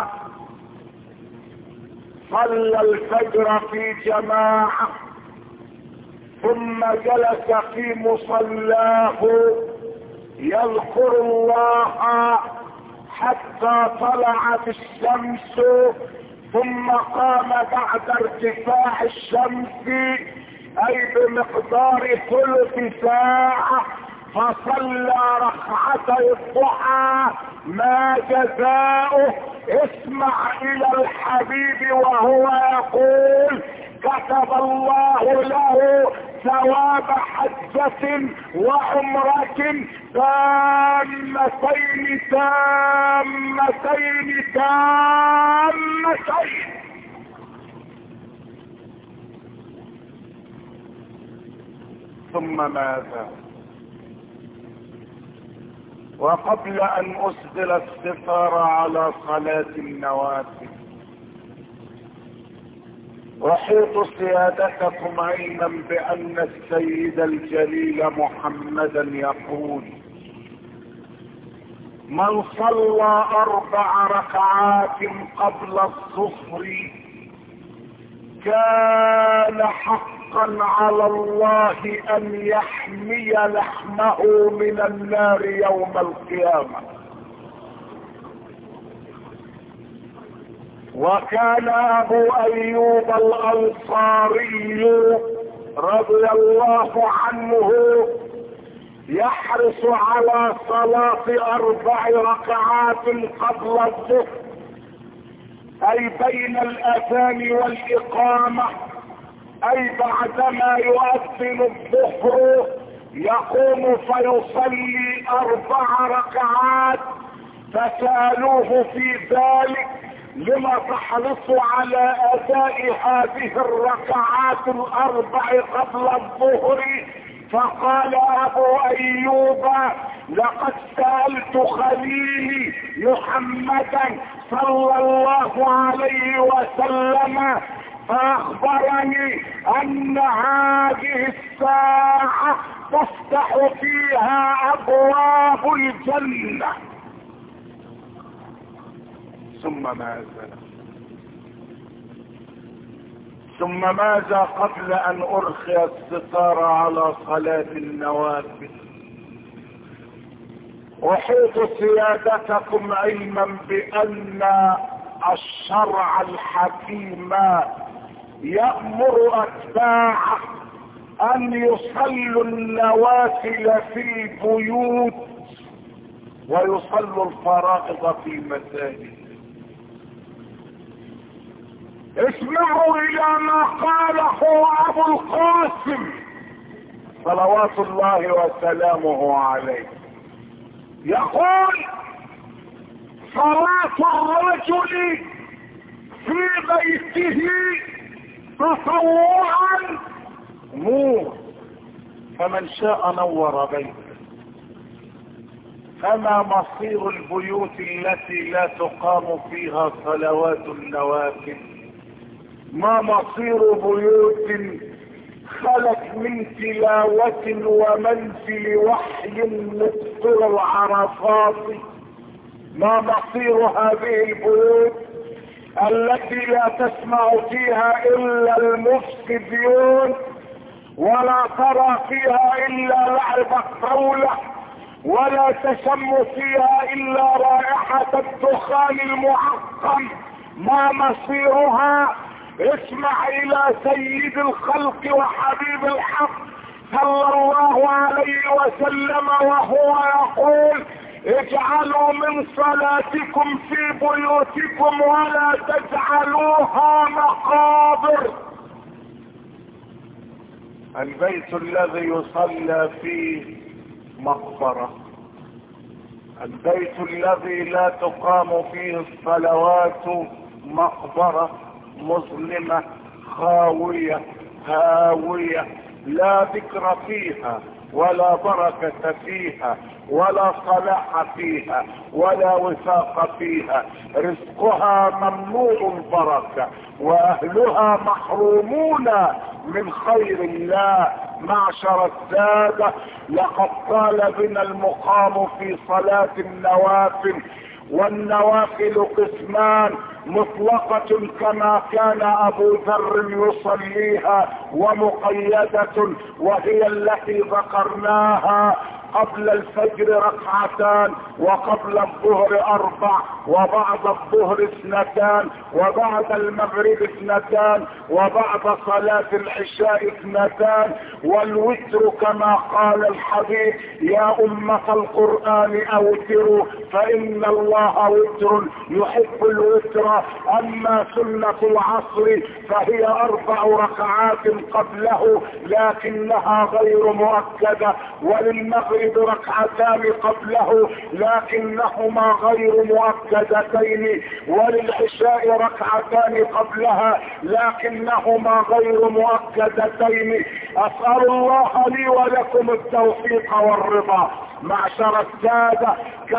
Speaker 1: صلى الفجر في جماعة ثم جلس في مصلاه يذكر الله حتى طلعت الشمس ثم قام بعد ارتفاع الشمس اي بمقدار ثلث ساعة فصلى ركعتي الضحى، ما جزاؤه؟ اسمع الى الحبيب وهو يقول: كتب الله له ثواب حجة وعمرة تامتين تامتين تامتين. ثم ماذا؟ وقبل ان اسدل الستار على صلاة النوافل احيط سيادتكم علما بان السيد الجليل محمدا يقول: من صلى اربع ركعات قبل الظهر كان حقا على الله ان يحمي لحمه من النار يوم القيامة. وكان ابو ايوب الانصاري رضي الله عنه يحرص على صلاة اربع ركعات قبل الظهر اي بين الاذان والاقامة، اي بعدما يؤذن الظهر يقوم فيصلي اربع ركعات. فسألوه في ذلك: لما تحرص على اداء هذه الركعات الاربع قبل الظهر؟ فقال ابو ايوب: لقد سألت خليلي محمدا صلى الله عليه وسلم فاخبرني ان هذه الساعة تفتح فيها ابواب الجنة. ثم ماذا؟ ثم ماذا قبل ان ارخي الستار على صلاة النوافل؟ احيط سيادتكم علما بان الشرع الحكيم يأمر اتباعه ان يصلوا النوافل في البيوت ويصلوا الفرائض في المساجد. اسمعوا الى ما قاله ابو القاسم صلوات الله وسلامه عليه، يقول: صلاة الرجل في بيته تطوعا نور، فمن شاء نور بيته فما مصير البيوت التي لا تقام فيها صلوات النوافل؟ ما مصير بيوت خلت من تلاوة ومنزل وحي مبطل العرفات؟ ما مصير هذه البيوت التي لا تسمع فيها الا المفسدون، ولا ترى فيها الا لعب الطاولة، ولا تشم فيها الا رائحة الدخان المعقم؟ ما مصيرها؟ اسمع الى سيد الخلق وحبيب الحق صلى الله عليه وسلم وهو يقول: اجعلوا من صلاتكم في بيوتكم ولا تجعلوها مقابر. البيت الذي يصلى فيه مقبرة، البيت الذي لا تقام فيه الصلوات مقبرة مظلمة خاوية هاوية، لا ذكر فيها ولا بركة فيها ولا صلاح فيها ولا وفاق فيها، رزقها ممنوع البركة واهلها محرومون من خير الله. معشر السادة، لقد طال بنا المقام في صلاة النوافل، والنوافل قسمان: مطلقة كما كان ابو ذر يصليها، ومقيدة وهي التي ذكرناها: قبل الفجر ركعتان، وقبل الظهر اربع، وبعد الظهر اثنتان، وبعد المغرب اثنتان، وبعد صلاة العشاء اثنتان. والوتر كما قال الحبيب: يا أمة القرآن اوتروا فإن الله وتر يحب الوتر. أما سنة العصر فهي أربع ركعات قبله لكنها غير مؤكدة، وللمغرب ركعتان قبله لكنهما غير مؤكدتين، وللعشاء ركعتان قبلها لكنهما غير مؤكدتين. أسأل الله لي ولكم التوفيق والرضا. معشر السادة،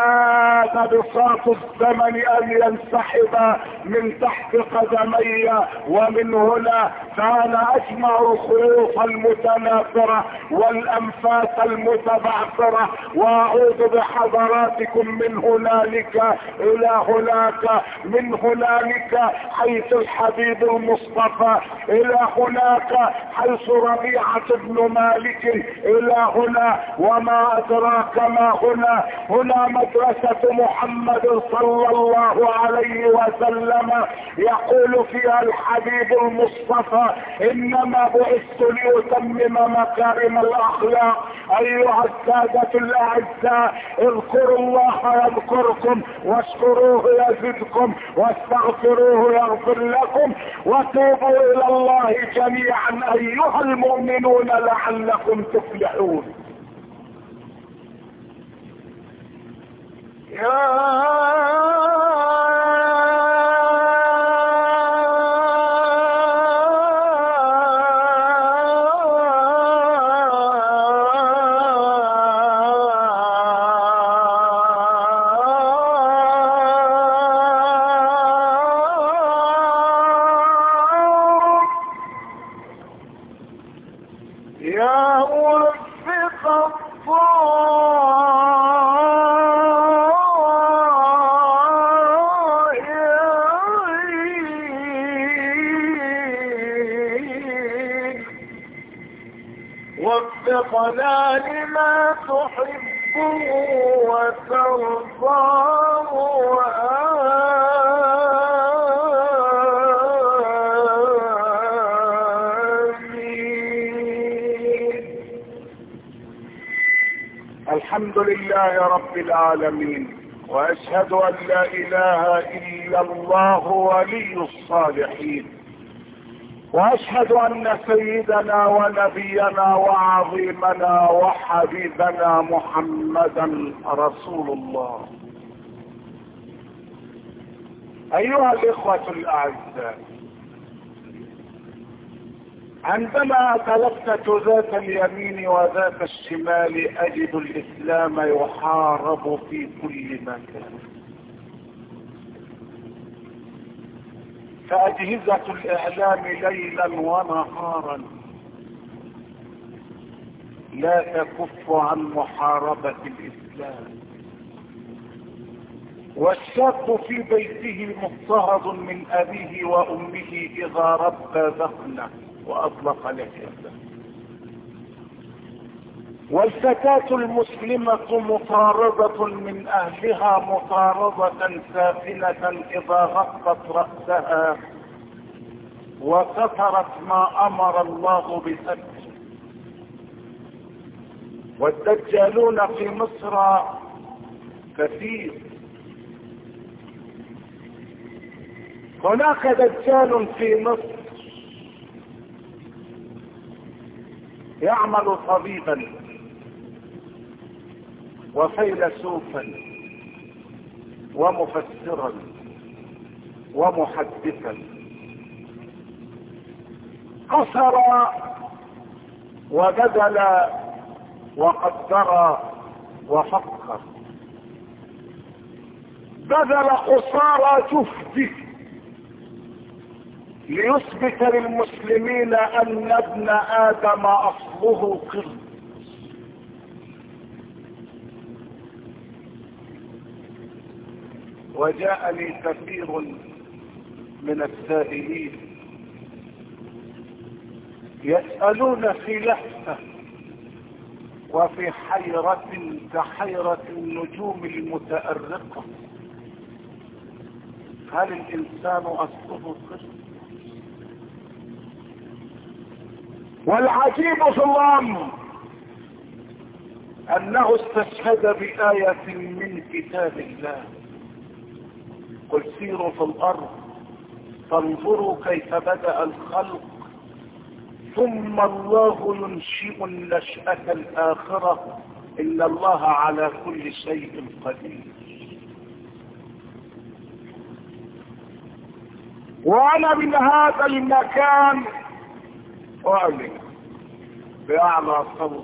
Speaker 1: كاد بساط الزمن ان ينسحب من تحت قدمي، ومن هنا كان اجمع الخيوط المتناثرة والانفاس المتبعثرة، واعوذ بحضراتكم من هنالك الى هناك، من هنالك حيث الحبيب المصطفى، الى هناك حيث ربيعة بن مالك، الى هنا وما ادراك ما هنا. هنا مدرسة محمد صلى الله عليه وسلم، يقول فيها الحبيب المصطفى: انما بعثت لاتمم مكارم الاخلاق. ايها السادة الاعزاء، اذكروا الله يذكركم، واشكروه يزدكم، واستغفروه يغفر لكم، وتوبوا الى الله جميعا ايها المؤمنون لعلكم تفلحون. يا يا مرفق وفقنا لما تحب وترضى الحمد لله رب العالمين، واشهد ان لا اله الا الله ولي الصالحين، واشهد ان سيدنا ونبينا وعظيمنا وحبيبنا محمدا رسول الله. ايها الاخوة الاعزاء، عندما تلفت ذات اليمين وذات الشمال اجد الاسلام يحارب في كل مكان. فاجهزة الاعلام ليلا ونهارا لا تكف عن محاربة الاسلام. والشاب في بيته مضطهد من ابيه وامه اذا ربى ذقنه واطلق لحيته. والفتاة المسلمة مطاردة من اهلها مطاردة سافلة اذا غطت رأسها وسترت ما امر الله بستره. والدجالون في مصر كثير. هناك دجال في مصر يعمل طبيبا وفيلسوفا ومفسرا ومحدثا، قصر وبدل وقدر وفكر، بذل قصارى جهده ليثبت للمسلمين ان ابن ادم اصله قرد. وجاءني كثير من السائلين يسألون في لهفة وفي حيرة كحيرة النجوم المتأرقة: هل الانسان اصله قرد؟ والعجيب في الامر انه استشهد بآية من كتاب الله: قل سيروا في الارض فانظروا كيف بدأ الخلق ثم الله ينشئ النشأة الآخرة إن الله على كل شيء قدير. وأنا من هذا المكان أعلن بأعلى صوت: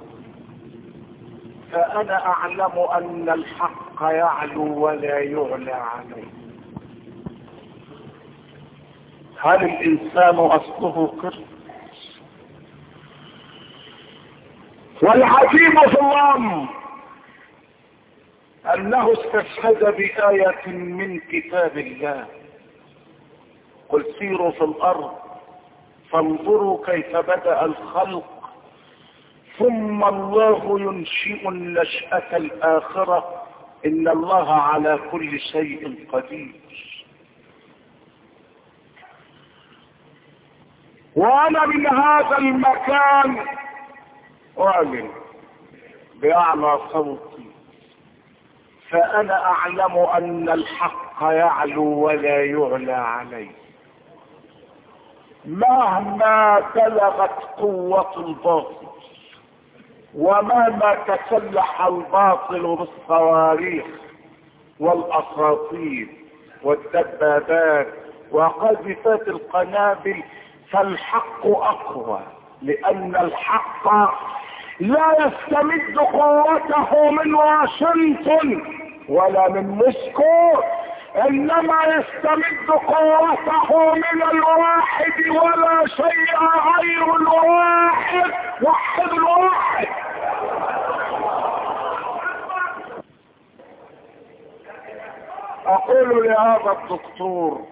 Speaker 1: فأنا أعلم أن الحق يعلو ولا يعلى عليه. هل الإنسان أصله قرد؟ والعجيب في الأمر أنه استشهد بآية من كتاب الله: قل سيروا في الأرض فانظروا كيف بدأ الخلق ثم الله ينشئ النشأة الآخرة إن الله على كل شيء قدير. وأنا من هذا المكان أعلن بأعلى صوتي: فأنا أعلم أن الحق يعلو ولا يعلى عليه. مهما بلغت قوة الباطل ومهما تسلح الباطل بالصواريخ والأساطير والدبابات وقذفات القنابل فالحق أقوى، لأن الحق لا يستمد قوته من واشنطن ولا من موسكو، انما يستمد قوته من الواحد ولا شيء غير الواحد. وحد الواحد. اقول لهذا الدكتور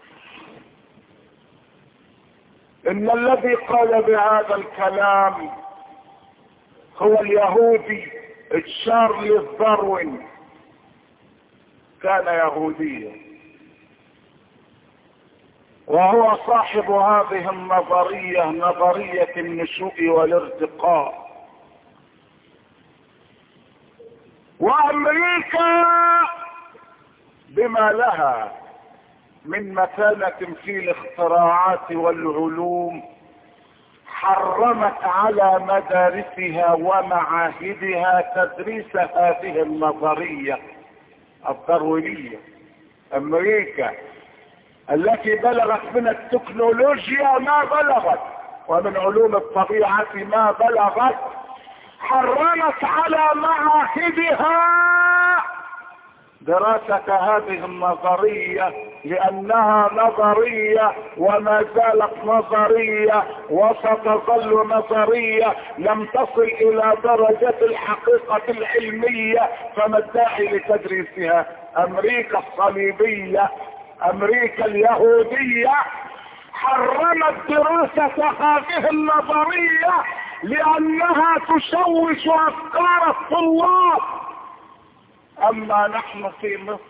Speaker 1: ان الذي قال بهذا الكلام هو اليهودي تشارلز داروين، كان يهوديا وهو صاحب هذه النظرية، نظرية النشوء والارتقاء. وامريكا بما لها من مكانة في الاختراعات والعلوم حرمت على مدارسها ومعاهدها تدريس هذه النظرية الداروينية. امريكا التي بلغت من التكنولوجيا ما بلغت، ومن علوم الطبيعة ما بلغت حرمت على معاهدها دراسة هذه النظرية، لأنها نظرية وما زالت نظرية وستظل نظرية، لم تصل إلى درجة الحقيقة العلمية، فما الداعي لتدريسها؟ أمريكا الصليبية، أمريكا اليهودية حرمت دراسة هذه النظرية لأنها تشوش أفكار الطلاب. أما نحن في مصر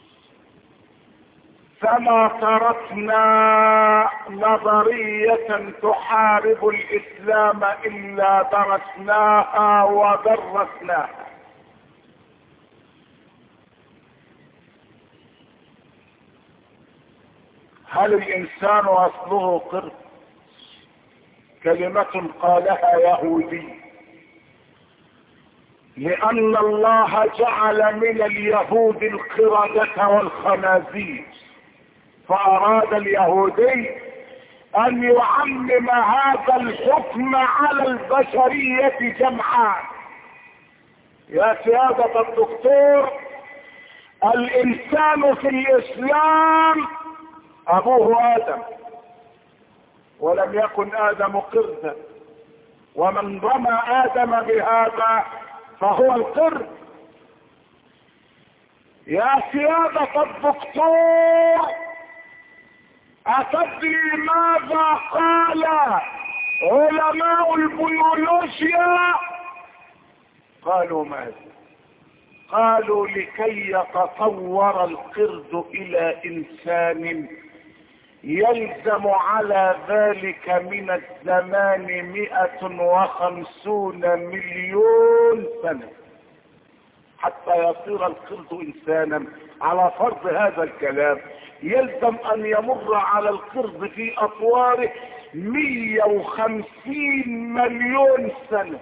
Speaker 1: فما تركنا نظرية تحارب الإسلام إلا درسناها ودرسناها. هل الإنسان أصله قرد؟ كلمة قالها يهودي، لأن الله جعل من اليهود القردة والخنازير، فأراد اليهودي أن يعمم هذا الحكم على البشرية جمعاء. يا سيادة الدكتور، الإنسان في الإسلام أبوه آدم، ولم يكن آدم قردا، ومن رمى آدم بهذا فهو القرد. يا سيادة الدكتور، أتدري ماذا قال علماء البيولوجيا؟ قالوا ماذا؟ قالوا لكي يتطور القرد إلى إنسان يلزم على ذلك من الزمان مئة وخمسون مليون سنة حتى يصير القرد إنسانا. على فرض هذا الكلام يلزم أن يمر على القرد في أطواره مئة وخمسين مليون سنة.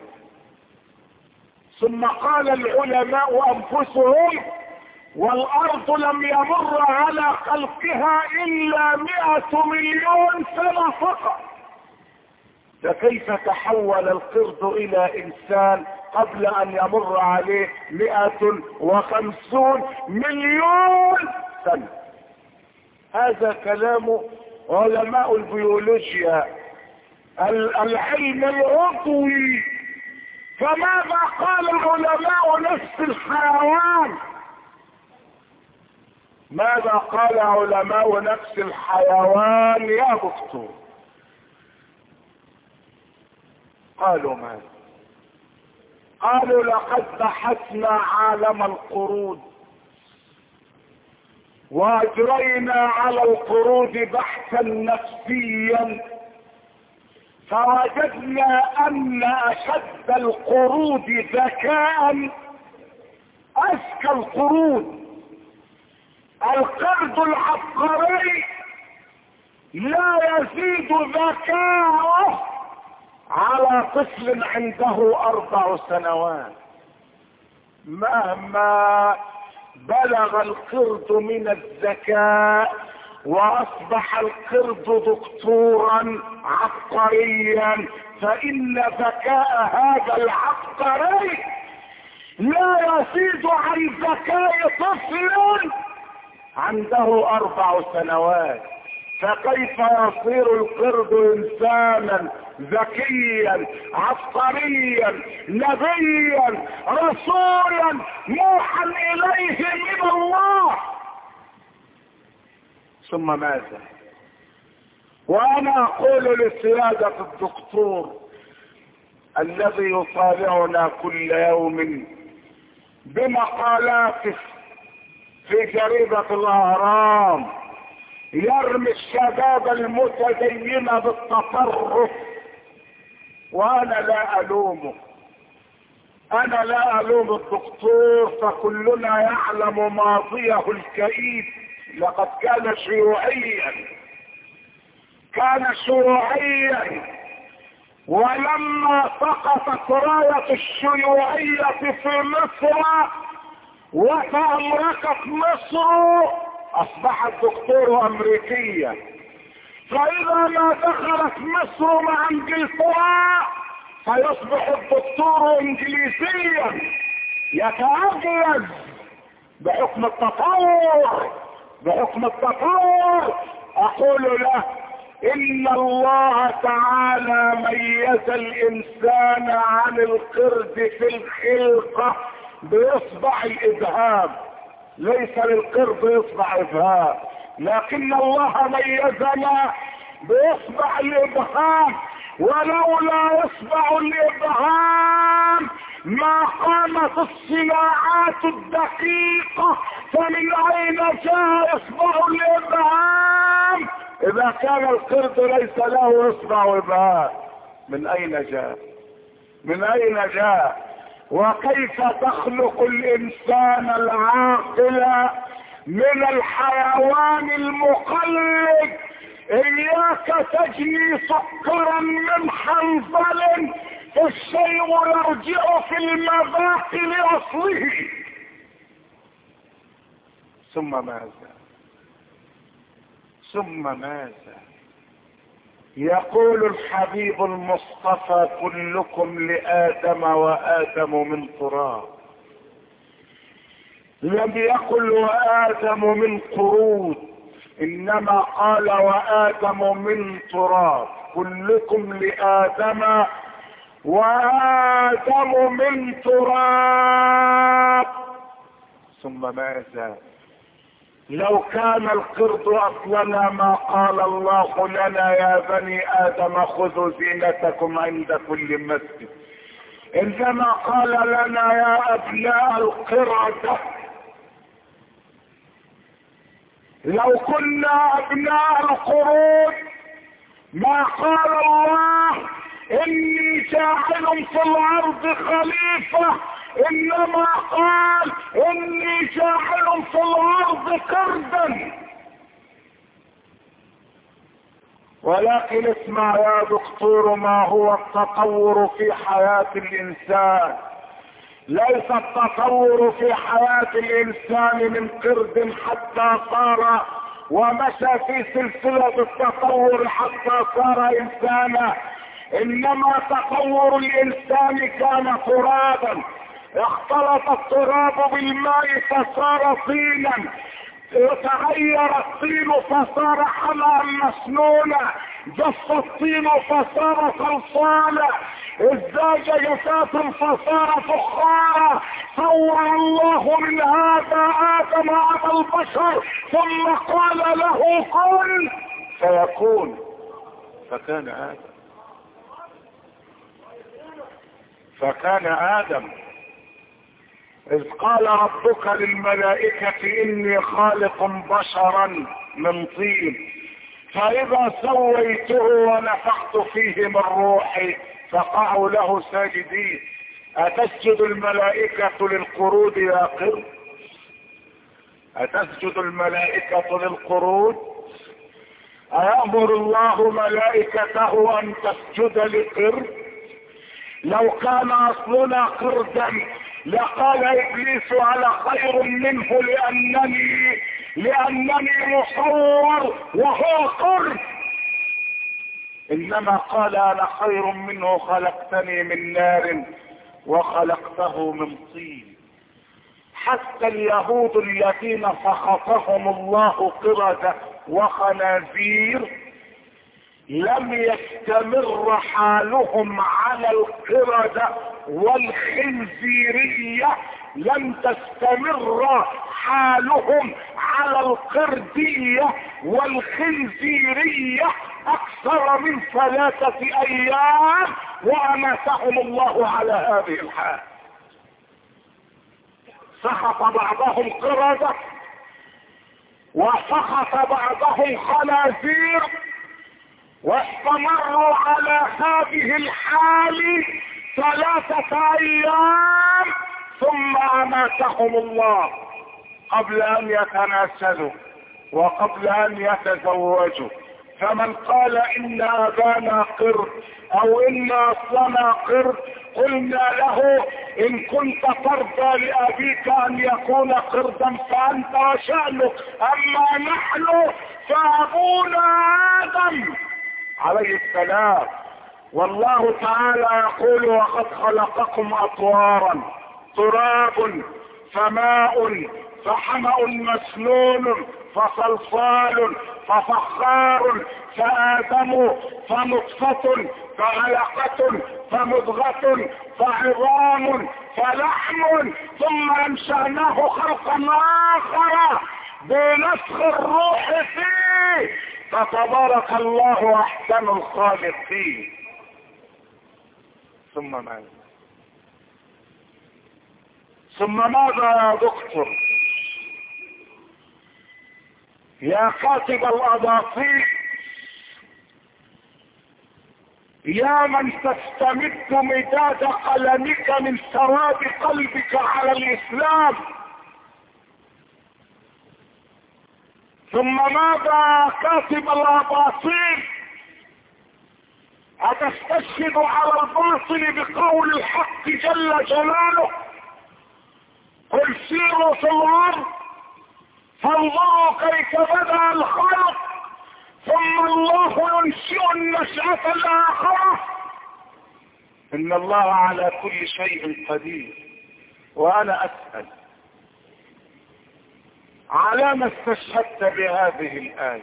Speaker 1: ثم قال العلماء أنفسهم: والأرض لم يمر على خلقها إلا مئة مليون سنة فقط، فكيف تحول القرد إلى إنسان قبل أن يمر عليه مئة وخمسون مليون سنة؟ هذا كلام علماء البيولوجيا، العلم العضوي. فماذا قال علماء نفس الحيوان؟ ماذا قال علماء نفس الحيوان يا دكتور؟ قالوا ماذا؟ قالوا: لقد بحثنا عالم القرود واجرينا على القرود بحثا نفسيا، فوجدنا ان اشد القرود ذكاء اذكى القرود القرد العبقري لا يزيد ذكاؤه على طفل عنده اربع سنوات. مهما بلغ القرد من الذكاء واصبح القرد دكتورا عبقريا، فان ذكاء هذا العبقري لا يزيد عن ذكاء طفل عنده اربع سنوات. فكيف يصير القرد انسانا ذكيا عبقريا نبيا رسولا موحى اليه من الله؟ ثم ماذا؟ وانا اقول لسيادة الدكتور الذي يطالعنا كل يوم بمقالاته في جريدة الاهرام يرمي الشباب المتدين بالتطرف، وانا لا الومه، انا لا الوم الدكتور، فكلنا يعلم ماضيه الكئيب. لقد كان شيوعيا، كان شيوعيا، ولما سقطت راية الشيوعية في مصر وتأمركت مصر اصبح الدكتور امريكيا، فاذا ما دخلت مصر مع انجلترا فيصبح الدكتور انجليزيا يتأجز بحكم التطور بحكم التطور. اقول له ان الله تعالى ميز الانسان عن القرد في الخلقة باصبع الابهام، ليس للقرد اصبع ابهام، لكن الله ميزنا باصبع الابهام، ولولا اصبع الابهام ما قامت الصناعات الدقيقة، فمن اين جاء اصبع الابهام؟ اذا كان القرد ليس له اصبع ابهام من اين جاء؟ من اين جاء؟ وكيف تخلق الانسان العاقل من الحيوان المقلد؟ اياك تجني سكرا من حنظل فالشيء يرجع في المذاق لاصله. ثم ماذا؟ ثم ماذا؟ يقول الحبيب المصطفى كلكم لآدم وآدم من تراب، لم يقل وآدم من قرود، انما قال وآدم من تراب، كلكم لآدم وآدم من تراب. ثم ماذا؟ لو كان القرد اصلنا ما قال الله لنا يا بني ادم خذوا زينتكم عند كل مسجد، انما قال لنا يا ابناء القردة. لو كنا ابناء القرود ما قال الله اني جاعل في الارض خليفة، انما قال اني جاعل في الارض قردا. ولكن اسمع يا دكتور ما هو التطور في حياة الانسان. ليس التطور في حياة الانسان من قرد حتى صار ومشى في سلسلة التطور حتى صار انسانا، انما تطور الانسان كان ترابا، اختلط التراب بالماء فصار طينا، تغير الطين فصار حمأ مسنونا، جف الطين فصار صلصالا، ازداج جفافا فصار فخارا. صور الله من هذا ادم ابا البشر ثم قال له كن فيكون، فكان ادم فكان ادم اذ قال ربك للملائكة اني خالق بشرا من طين فاذا سويته ونفخت فيه من روحي فقعوا له ساجدين. اتسجد الملائكة للقرود يا قرد؟ اتسجد الملائكة للقرود؟ ايأمر الله ملائكته ان تسجد لقرد؟ لو كان اصلنا قردا لقال ابليس على خير منه لانني لانني مصور وهو قرد، انما قال انا خير منه خلقتني من نار وخلقته من طين. حتى اليهود الذين سخطهم الله قردة وخنازير لم يستمر حالهم على القردة والخنزيرية، لم تستمر حالهم على القردية والخنزيرية اكثر من ثلاثة ايام واماتهم الله على هذه الحال. سخط بعضهم قردة وسخط بعضهم خنازير واستمروا على هذه الحال ثلاثة ايام ثم اماتهم الله قبل ان يتناسلوا وقبل ان يتزوجوا. فمن قال إن أبانا قرد أو إن أصلنا قرد قلنا له إن كنت ترضى لأبيك أن يكون قردا فأنت وشأنك، أما نحن فأبونا آدم عليه السلام. والله تعالى يقول وقد خلقكم أطوارا، تراب فماء فحمأ مسنون فصلصال ففخار فآدم فنطفة فعلقة فمضغة فعظام فلحم ثم أنشأناه خلقا آخر بنفخ الروح فيه، فتبارك الله أحسن الخالقين. ثم ماذا؟ ثم ماذا يا دكتور؟ يا كاتب الأباطيل، يا من تستمد مداد قلمك من سواد قلبك على الإسلام، ثم ماذا كاتب الأباطيل؟ أتستشهد على الباطل بقول الحق جل جلاله قل سيروا في الأرض فانظروا كيف بدأ الخلق ثم الله ينشئ النشأة الآخرة، إن الله على كل شيء قدير. وأنا أسأل على ما استشهدت بهذه الآية؟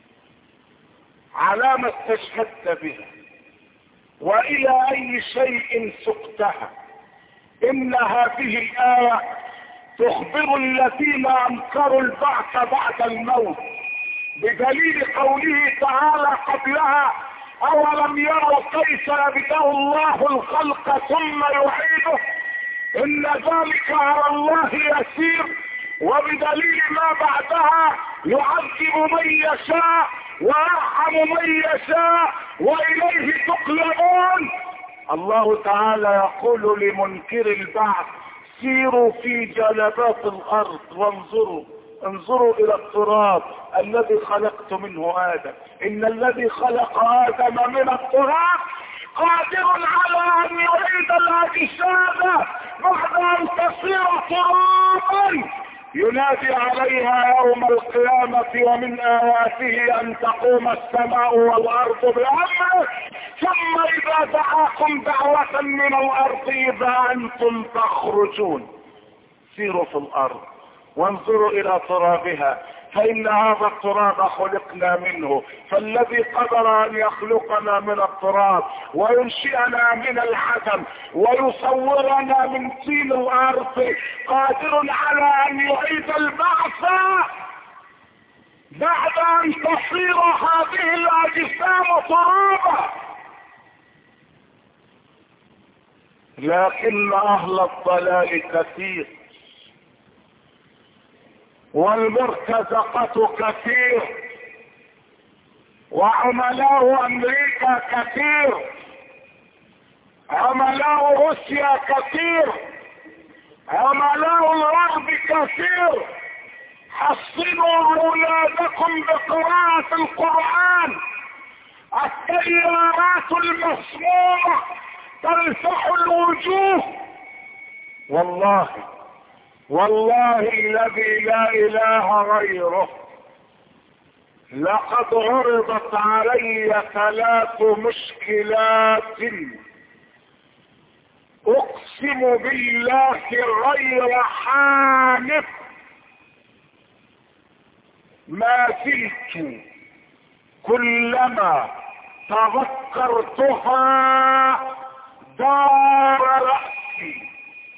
Speaker 1: على ما استشهدت بها؟ وإلى أي شيء سقتها؟ إن هذه الآية تخبر الذين أنكروا البعث بعد الموت بدليل قوله تعالى قبلها أولم يروا كيف يبدأ الله الخلق ثم يعيده إن ذلك على الله يسير، وبدليل ما بعدها يعذب من يشاء ويرحم من يشاء وإليه تقلبون. الله تعالى يقول لمنكر البعث سيروا في جلبات الأرض وانظروا انظروا إلى التراب الذي خلقت منه آدم، إن الذي خلق آدم من التراب قادر على أن يعيد الأجساد بعد أن تصير ترابا ينادي عليها يوم القيامة ومن آياته أن تقوم السماء والأرض بأمره ثم إذا دعاكم دعوة من الأرض إذا أنتم تخرجون. سيروا في الأرض وانظروا إلى ترابها فإن هذا التراب خلقنا منه، فالذي قدر أن يخلقنا من التراب وينشئنا من العدم ويصورنا من طين الأرض قادر على أن يعيد البعث بعد أن تصير هذه الأجسام ترابا. لكن أهل الضلال كثير والمرتزقة كثير وعملاء أمريكا كثير، عملاء روسيا كثير، عملاء الغرب كثير. حصنوا أولادكم بقراءة القرآن، التيارات المسمومة تلفح الوجوه. والله والله الذي لا إله غيره لقد عرضت علي ثلاث مشكلات أقسم بالله غير حانف ما زلت كلما تذكرتها دار رأسي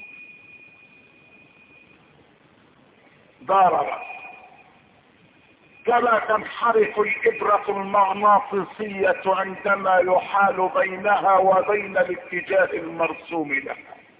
Speaker 1: دار رأسي كما تنحرف الإبرة المغناطيسية عندما يحال بينها وبين الاتجاه المرسوم لها.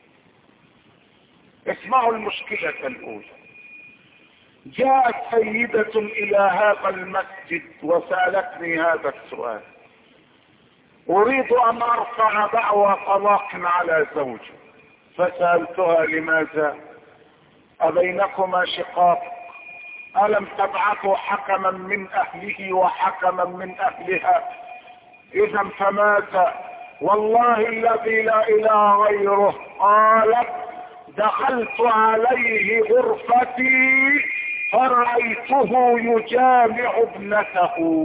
Speaker 1: اسمعوا المشكلة الأولى. جاءت سيدة إلى هذا المسجد وسألتني هذا السؤال: أريد أن أرفع دعوى طلاق على زوجي. فسألتها: لماذا؟ أبينكما شقاق؟ ألم تبعثوا حكما من أهله وحكما من أهلها؟ إذا فماذا؟ والله الذي لا إله غيره قالت دخلت عليه غرفتي فرأيته يجامع ابنته.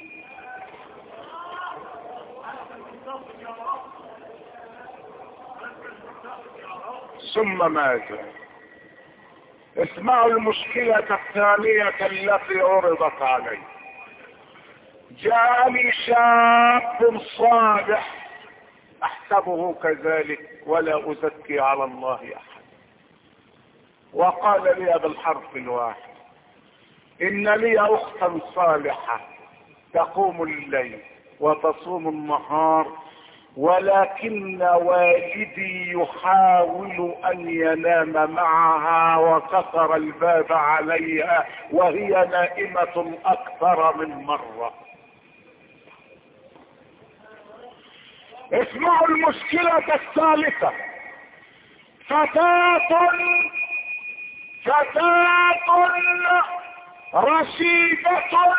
Speaker 1: ثم ماذا؟ اسمعوا المشكلة الثانية التي عرضت علي. جاءني شاب صالح احسبه كذلك ولا ازكي على الله احد، وقال لي بالحرف الواحد: ان لي اختا صالحة تقوم الليل وتصوم النهار، ولكن والدي يحاول ان ينام معها وكسر الباب عليها وهي نائمة اكثر من مرة. اسمعوا المشكلة الثالثة. فتاة فتاة رشيدة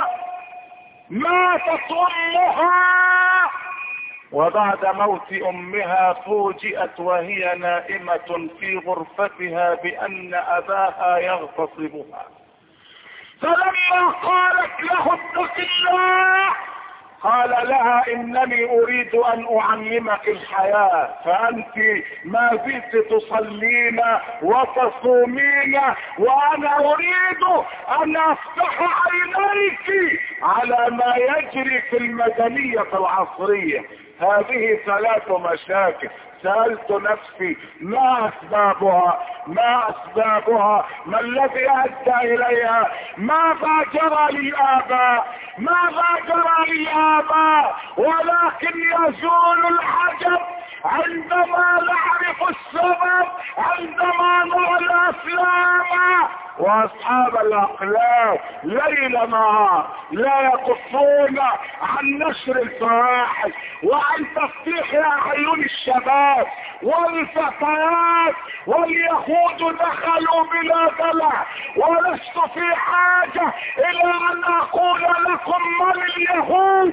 Speaker 1: ماتت امها، وبعد موت امها فوجئت وهي نائمة في غرفتها بان اباها يغتصبها. فلما قالت له اتق الله قال لها انني اريد ان اعلمك الحياة، فانت ما زلت تصلين وتصومين وانا اريد ان افتح عينيك على ما يجري في المدنية العصرية. هذه ثلاث مشاكل. سألت نفسي ما اسبابها ما اسبابها ما الذي ادى اليها؟ ماذا جرى للاباء ماذا جرى للاباء ولكن يزول العجب عندما نعرف السبب، عندما نرى الافلام واصحاب الاقلام ليل نهار لا يقفون عن نشر الفواحش وعن تفتيح اعين الشباب والفتيات. واليهود دخلوا بلا دلع، ولست في حاجة الى ان اقول لكم من اليهود.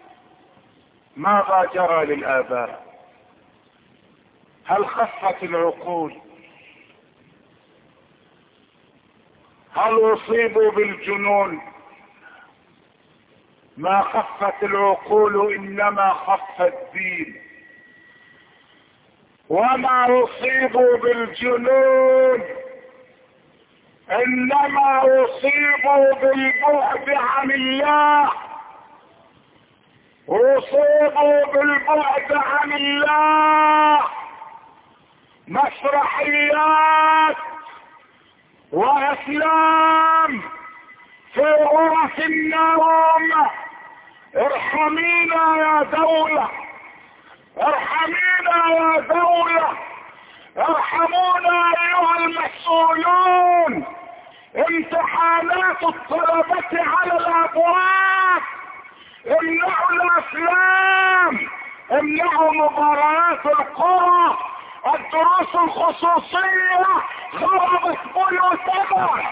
Speaker 1: ماذا جرى للآباء؟ هل خفت العقول؟ هل اصيبوا بالجنون؟ ما خفت العقول انما خف الدين. وما اصيبوا بالجنون انما اصيبوا بالبعد عن الله، اصيبوا بالبعد عن الله. مسرحيات وافلام في غرف النوم. ارحمينا يا دولة، ارحمينا يا دولة، ارحمونا ايها المسؤولون. امتحانات الطلبة على الابواب. امنعوا الافلام، امنعوا مباريات القرى. الدروس الخصوصية خربت بيوتنا.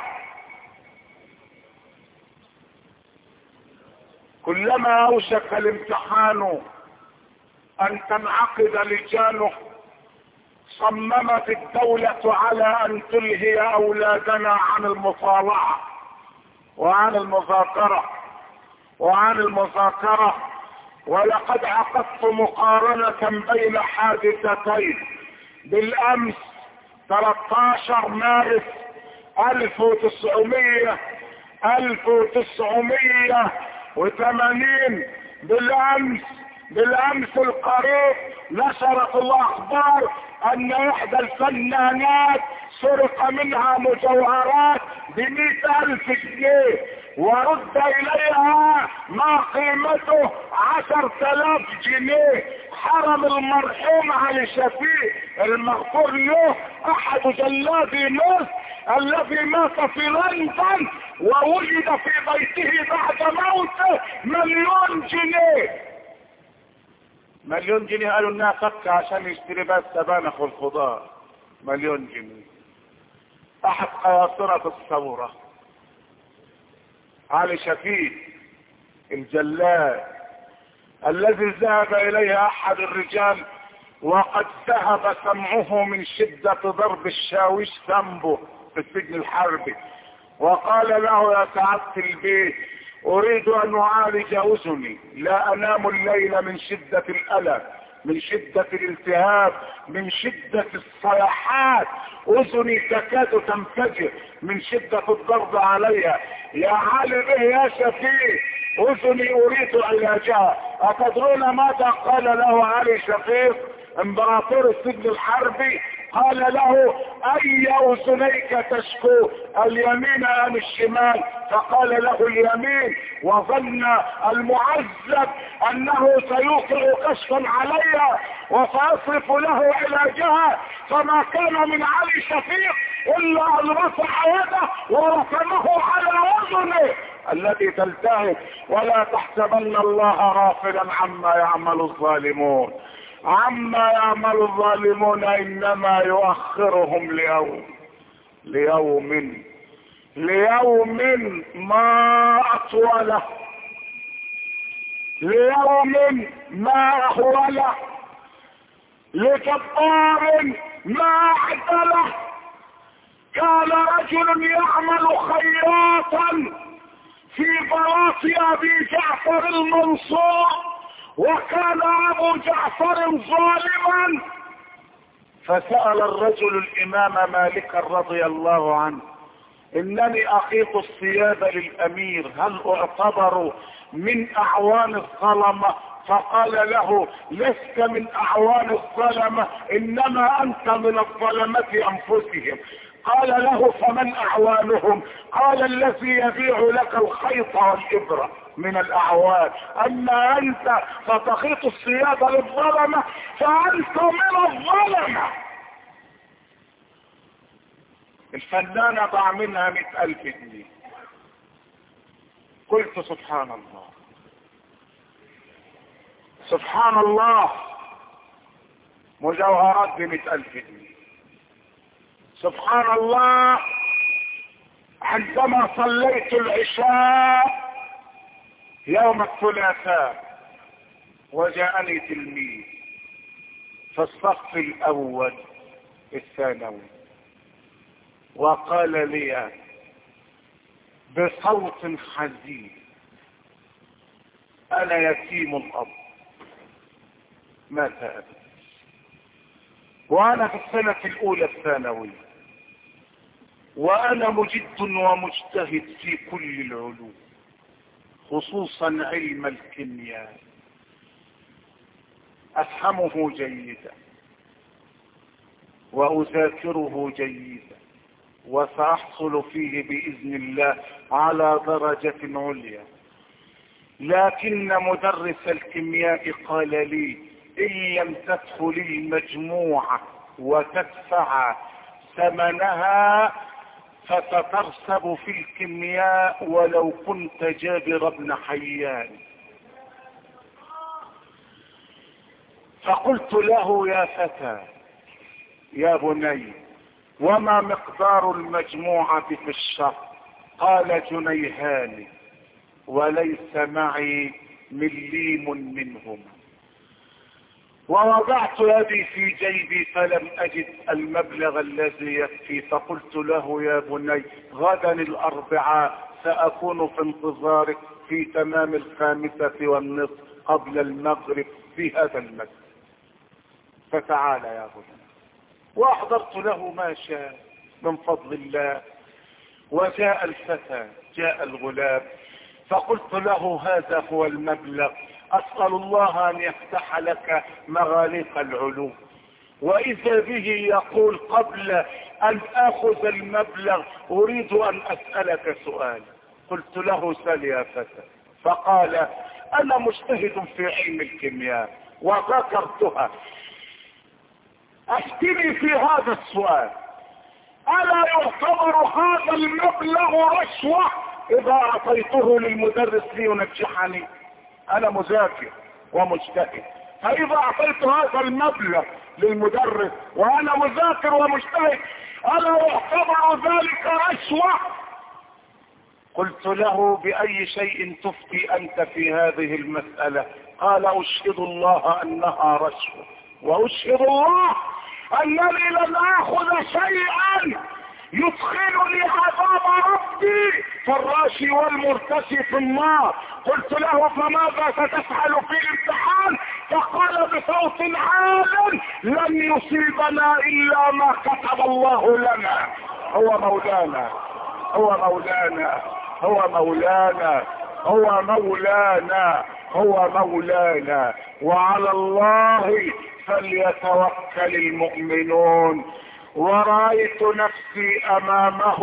Speaker 1: كلما اوشك الامتحان ان تنعقد لجانه صممت الدولة على ان تلهي اولادنا عن المطالعة وعن المذاكرة وعن المذاكرة. ولقد عقدت مقارنة بين حادثتين. بالامس ثلاثة عشر مارس الف وتسعمية الف وتسعمية وثمانين. بالامس بالامس القريب نشرت الاخبار ان احدى الفنانات سرق منها مجوهرات بمئة الف جنيه ورد اليها ما قيمته عشر تلاف جنيه. حرم المرحوم علي شفيق المغفور له احد جلادي مصر الذي مات في لندن ووجد في بيته بعد موته مليون جنيه. مليون جنيه قالوا انها فكة عشان يشتري بس سبانخ والخضار. مليون جنيه. احد قياصرة الثورة علي شفيق الجلاد الذي ذهب اليه احد الرجال وقد ذهب سمعه من شدة ضرب الشاويش ذنبه في السجن الحربي، وقال له يا سعادة البيت اريد ان اعالج اذني، لا انام الليل من شدة الالم، من شدة الالتهاب، من شدة الصيحات، اذني تكاد تنفجر من شدة الضرب عليها. يا علي به يا شفيق اذني اريد علاجها. اتدرون ماذا قال له علي شفيق امبراطور السجن الحربي؟ قال له اي اذنيك تشكو، اليمين ام الشمال؟ فقال له اليمين، وظن المعذب انه سيوقع كشفا علي وسيصرف له علاجها، فما كان من علي شفيق الا ان رفع يده ورسمه على اذنه التي تلتهب. ولا تحسبن الله غافلا عما يعمل الظالمون، عما يعمل الظالمون انما يؤخرهم ليوم ليوم ليوم ما اطوله، ليوم ما اهوله، لجبار ما عدله. كان رجل يعمل خياطا في بلاط ابي جعفر المنصور، وكان ابو جعفر ظالما، فسأل الرجل الامام مالك رضي الله عنه انني اخيط الثياب للامير، هل اعتبر من اعوان الظلمة؟ فقال له لست من اعوان الظلمة، انما انت من الظلمة انفسهم. قال له فمن اعوانهم؟ قال الذي يبيع لك الخيط والابرة من الاعوان، اما انت فتخيط الثياب للظلمة فانت من الظلمة. الفنانة ضاع منها مئة الف جنيه. قلت سبحان الله سبحان الله، مجوهرات بمئة الف جنيه. سبحان الله، عندما صليت العشاء يوم الثلاثاء وجاءني تلميذ في الصف الاول الثانوي وقال لي بصوت حزين انا يتيم الاب، مات ابي، وانا في السنة الاولى الثانوية، وانا مجد ومجتهد في كل العلوم خصوصا علم الكيمياء، افهمه جيدا واذاكره جيدا وساحصل فيه باذن الله على درجة عليا. لكن مدرس الكيمياء قال لي ان لم تدخل المجموعة وتدفع ثمنها فتترسب في الكيمياء ولو كنت جابر بن حيان. فقلت له يا فتى يا بني وما مقدار المجموعة في الشهر؟ قال جنيهان وليس معي مليم منهما. ووضعت يدي في جيبي فلم اجد المبلغ الذي يكفي، فقلت له يا بني غدا الاربعاء ساكون في انتظارك في تمام الخامسة والنصف قبل المغرب في هذا المسجد، فتعال يا بني. واحضرت له ما شاء من فضل الله. وجاء الفتى جاء الغلام فقلت له هذا هو المبلغ، اسأل الله ان يفتح لك مغاليق العلوم. واذا به يقول قبل ان اخذ المبلغ اريد ان اسألك سؤال. قلت له سل يا فتى. فقال انا مجتهد في علم الكيمياء وذكرتها، افتني في هذا السؤال، الا يعتبر هذا المبلغ رشوة اذا اعطيته للمدرس لينجحني؟ انا مذاكر ومجتهد، فاذا اعطيت هذا المبلغ للمدرس وانا مذاكر ومجتهد الا يعتبر ذلك رشوة؟ قلت له بأي شيء تفتي أنت في هذه المسألة؟ قال أشهد الله أنها رشوة، وأشهد الله أنني لم أخذ شيئا يدخلني عذاب ربي فالراشي والمرتشي في النار. قلت له فماذا ستفعل في الامتحان؟ فقال بصوت عال لن يصيبنا إلا ما كتب الله لنا. هو مولانا هو مولانا هو مولانا هو مولانا هو مولانا وعلى الله فليتوكل المؤمنون. ورأيت نفسي أمامه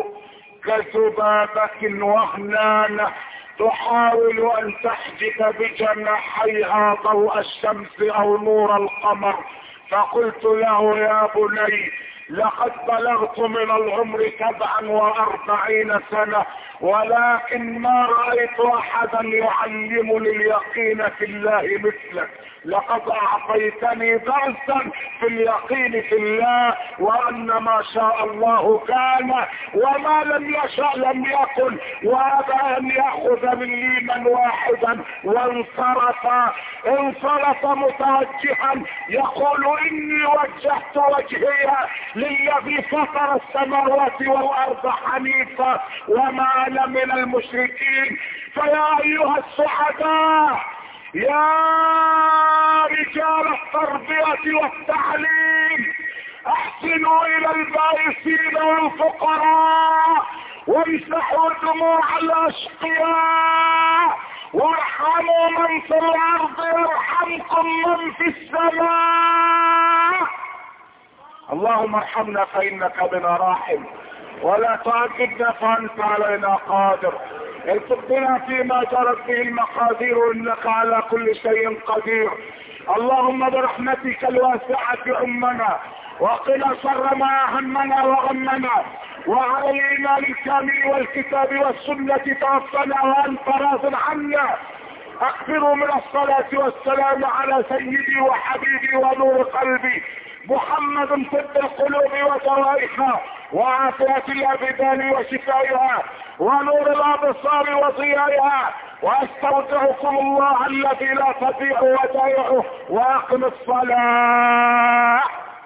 Speaker 1: كذبابة وهنانة تحاول أن تحجب بجناحيها ضوء الشمس أو نور القمر. فقلت له يا بني لقد بلغت من العمر سبعا واربعين سنة ولكن ما رأيت احدا يعلمني اليقين في الله مثلك. لقد اعطيتني درسا في اليقين في الله وان ما شاء الله كان وما لم يشاء لم يكن. وابى ان ياخذ مني من واحدا وانصرف انصرف متوجها يقول اني وجهت وجهي للذي فطر السماوات والارض حنيفا وما انا من المشركين. فيا ايها السعداء يا رجال التربية والتعليم احسنوا الى البائسين والفقراء وامسحوا دموع الاشقياء وارحموا من في الارض يرحمكم من في السماء. اللهم ارحمنا فانك بنا راحم ولا تعذبنا فانت علينا قادر. التف بنا فيما جرت به المقادير انك على كل شيء قدير. اللهم برحمتك الواسعة امنا وقنا شر ما همنا وغمنا وعلى الايمان الكامل والكتاب والسنة توفنا وانت راض عنا. اكثروا من الصلاة والسلام على سيدي وحبيبي ونور قلبي محمد طب القلوب ودوائها وعافية الابدان وشفائها ونور الابصار وضيائها. واستودعكم الله الذي لا تضيع ودائعه واقم الصلاة.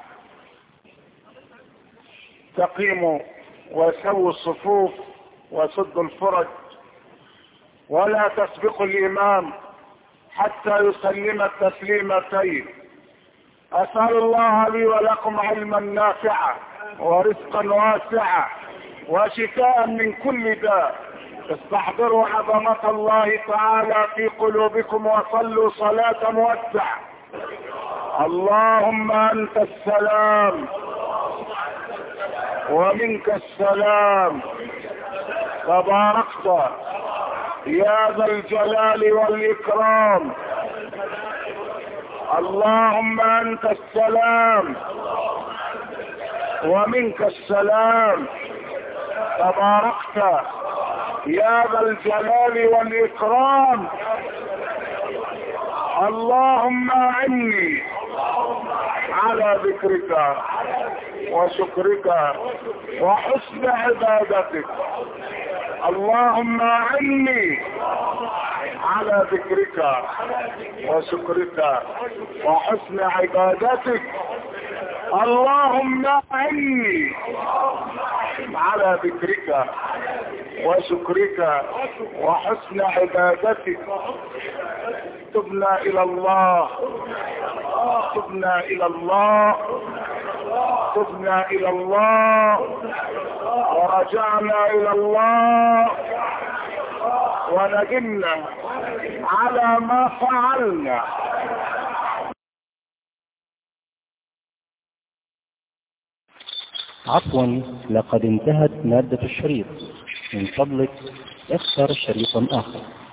Speaker 1: تقيموا وسووا الصفوف وسدوا الفرج ولا تسبقوا الامام حتى يسلم التسليمتين. اسأل الله لي ولكم علما نافعا ورزقا واسعا وشفاء من كل داء. استحضروا عظمة الله تعالى في قلوبكم وصلوا صلاة مودعة. اللهم انت السلام ومنك السلام تباركت يا ذا الجلال والاكرام. اللهم انت السلام ومنك السلام تباركت يا ذا الجلال والاكرام. اللهم اعني على ذكرك وشكرك وحسن عبادتك. اللهم اعني على ذكرك وشكرك وحسن عبادتك. اللهم اعني على ذكرك وشكرك وحسن عبادتك. تبنا الى الله تبنا الى الله تبنا الى الله ورجعنا الى الله وندمنا على ما فعلنا.
Speaker 2: عفوا لقد انتهت مادة الشريط. من فضلك اختر شريطا آخر.